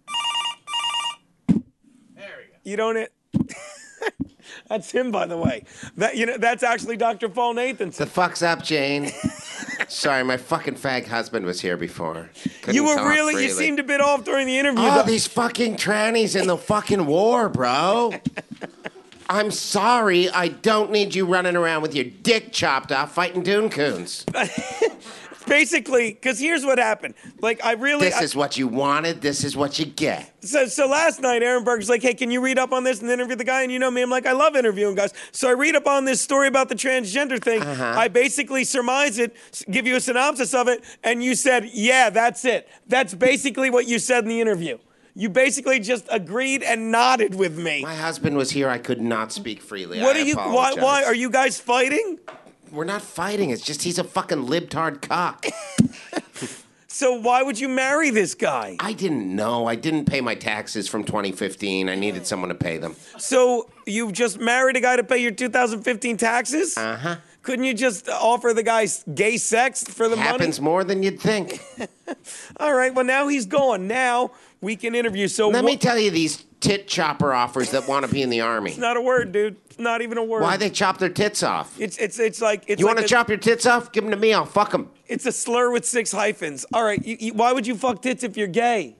B: You don't. It. That's him, by the way. That you know, that's actually Doctor Paul Nathanson.
E: The fuck's up, Jane? Sorry, my fucking fag husband was here before. Couldn't
B: You were
E: talk
B: really.
E: freely.
B: You seemed a bit off during the interview.
E: Oh,
B: though.
E: these fucking trannies in the fucking war, bro. I'm sorry. I don't need you running around with your dick chopped off fighting Dune Coons.
B: Basically, because here's what happened. Like, I really.
E: This
B: I,
E: is what you wanted. This is what you get.
B: So, so last night, Aaron Berg's like, hey, can you read up on this and interview the guy? And you know me, I'm like, I love interviewing guys. So I read up on this story about the transgender thing.
E: Uh-huh.
B: I basically surmise it, s- give you a synopsis of it, and you said, yeah, that's it. That's basically what you said in the interview. You basically just agreed and nodded with me.
E: My husband was here. I could not speak freely.
B: What
E: I
B: are you? Why?
E: apologize.
B: Why are you guys fighting?
E: We're not fighting. It's just he's a fucking libtard cock.
B: So why would you marry this guy?
E: I didn't know. I didn't pay my taxes from twenty fifteen. I needed someone to pay them.
B: So you just married a guy to pay your two thousand fifteen taxes?
E: Uh-huh.
B: Couldn't you just offer the guy gay sex for the
E: Happens more than you'd think.
B: money? All right. Well, now he's gone. Now we can interview. So
E: Let
B: wha-
E: me tell you these tit chopper offers that want to be in the army.
B: It's not a word, dude. It's not even a word.
E: Why they chop their tits off?
B: It's it's it's like it's
E: You
B: like
E: want to
B: a-
E: chop your tits off? Give them to me. I'll fuck them.
B: It's a slur with six hyphens. All right. You, you, why would you fuck tits if you're gay?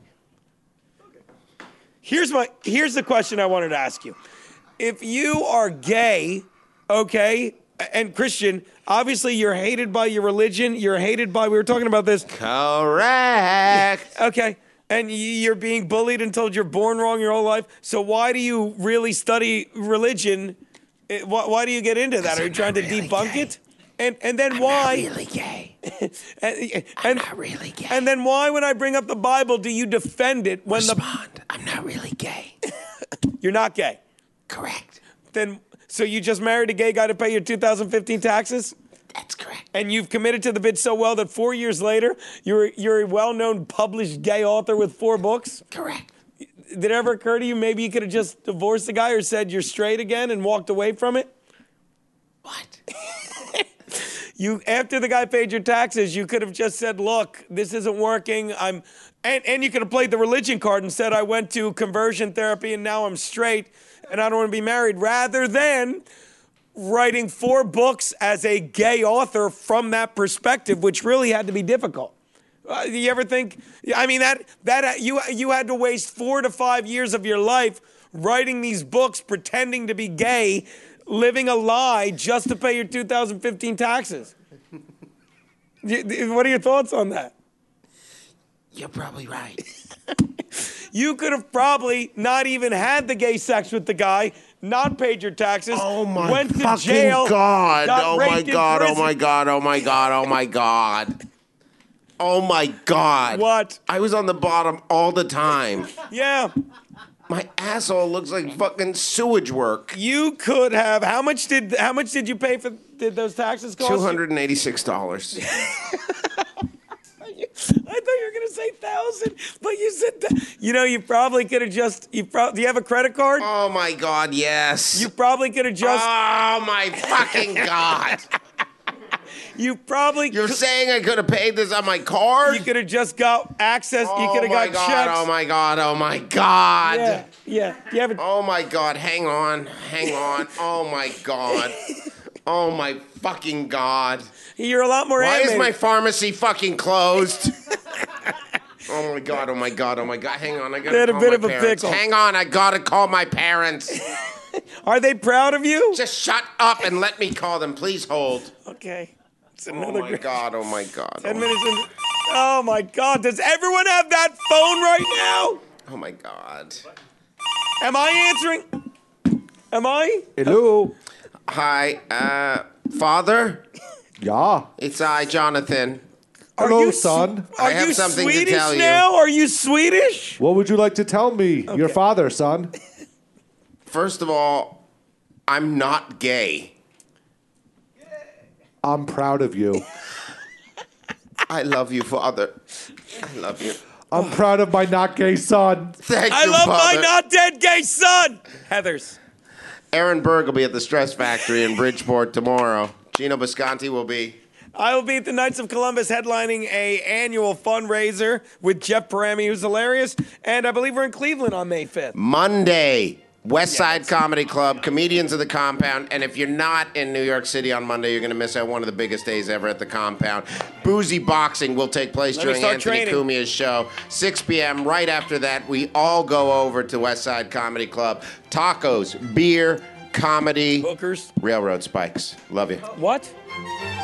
B: Here's my here's the question I wanted to ask you. If you are gay, okay, and Christian, obviously you're hated by your religion. You're hated by. We were talking about this.
E: Correct.
B: Okay. And y- you're being bullied and told you're born wrong your whole life. So why do you really study religion? Eh, Why, why do you get into that? Are you trying to debunk it? And and then why?
E: Not really gay.
B: and,
E: I'm
B: and,
E: not really gay.
B: and then why, when I bring up the Bible, do you defend it when
E: Respond. I'm not really gay.
B: the you're not gay?
E: Correct.
B: Then so you just married a gay guy to pay your two thousand fifteen taxes?
E: That's correct.
B: And you've committed to the bid so well that four years later, you're you're a well-known published gay author with four books?
E: Correct.
B: Did it ever occur to you maybe you could have just divorced the guy or said you're straight again and walked away from it?
E: What?
B: You after the guy paid your taxes, you could have just said, "Look, this isn't working. I'm," and and you could have played the religion card and said, "I went to conversion therapy and now I'm straight and I don't want to be married," rather than writing four books as a gay author from that perspective, which really had to be difficult. Uh, you ever think? I mean, that that you you had to waste four to five years of your life writing these books, pretending to be gay, living a lie just to pay your two thousand fifteen taxes. You- What are your thoughts on that?
E: You're probably right.
B: You could have probably not even had the gay sex with the guy, not paid your taxes,
E: Oh my
B: went to
E: fucking
B: jail,
E: god!
B: got
E: Oh my
B: raped in
E: god! Oh
B: prison.
E: my god! Oh my god! Oh my god! Oh my god!
B: What?
E: I was on the bottom all the time.
B: Yeah.
E: My asshole looks like fucking sewage work.
B: You could have. How much did how much did you pay for? Did those taxes cost?
E: Two hundred and eighty-six dollars.
B: I thought you were gonna say thousand, but you said th- you know you probably could have just you pro- do you have a credit card?
E: Oh my God, yes.
B: You probably could have just.
E: Oh my fucking God.
B: You probably.
E: You're saying I could have paid this on my card?
B: You could have just got access.
E: Oh
B: you could have
E: my
B: got
E: God,
B: checks.
E: Oh my God! Oh my God!
B: Yeah, yeah. You have a-
E: Oh my God! Hang on, hang on. Oh my God! Oh my fucking God!
B: You're a lot more.
E: Why
B: animated.
E: is my pharmacy fucking closed? Oh my God! Oh my God! Oh my God! Hang on, I gotta
B: They had a
E: call
B: bit
E: my
B: of a
E: parents.
B: pickle.
E: Hang on, I gotta call my parents.
B: Are they proud of you?
E: Just shut up and let me call them. Please hold.
B: Okay. It's
E: Oh
B: another
E: my
B: great-
E: God! Oh my God!
B: Ten
E: oh
B: minutes in. Oh my God! Does everyone have that phone right now?
E: Oh my God!
B: Am I answering? Am I?
C: Hello.
E: Hi, uh, Father.
C: Yeah.
E: It's I, Jonathan.
B: Are
C: Hello,
B: you,
C: son.
E: I
B: Are
E: have
B: you
E: something to
B: Swedish
E: tell you.
B: now? Are you Swedish?
C: What would you like to tell me, your father, son?
E: First of all, I'm not gay.
C: I'm proud of you.
E: I love you, Father. I love you.
C: I'm proud of my not gay son.
E: Thank
B: I
E: you,
B: love
E: Father.
B: my not dead gay son. Heathers.
E: Aaron Berg will be at the Stress Factory in Bridgeport tomorrow. Gino Bisconti will be.
B: I will be at the Knights of Columbus headlining a annual fundraiser with Jeff Parami, who's hilarious. And I believe we're in Cleveland on May fifth.
E: Monday, West Side Comedy Club, Comedians of the Compound. And if you're not in New York City on Monday, you're going to miss out one of the biggest days ever at the Compound. Boozy Boxing will take place
B: Let me
E: during
B: start
E: Anthony
B: training.
E: Cumia's show. six p.m. Right after that, we all go over to West Side Comedy Club. Tacos, beer, comedy.
B: Bookers.
E: Railroad spikes. Love you.
B: What?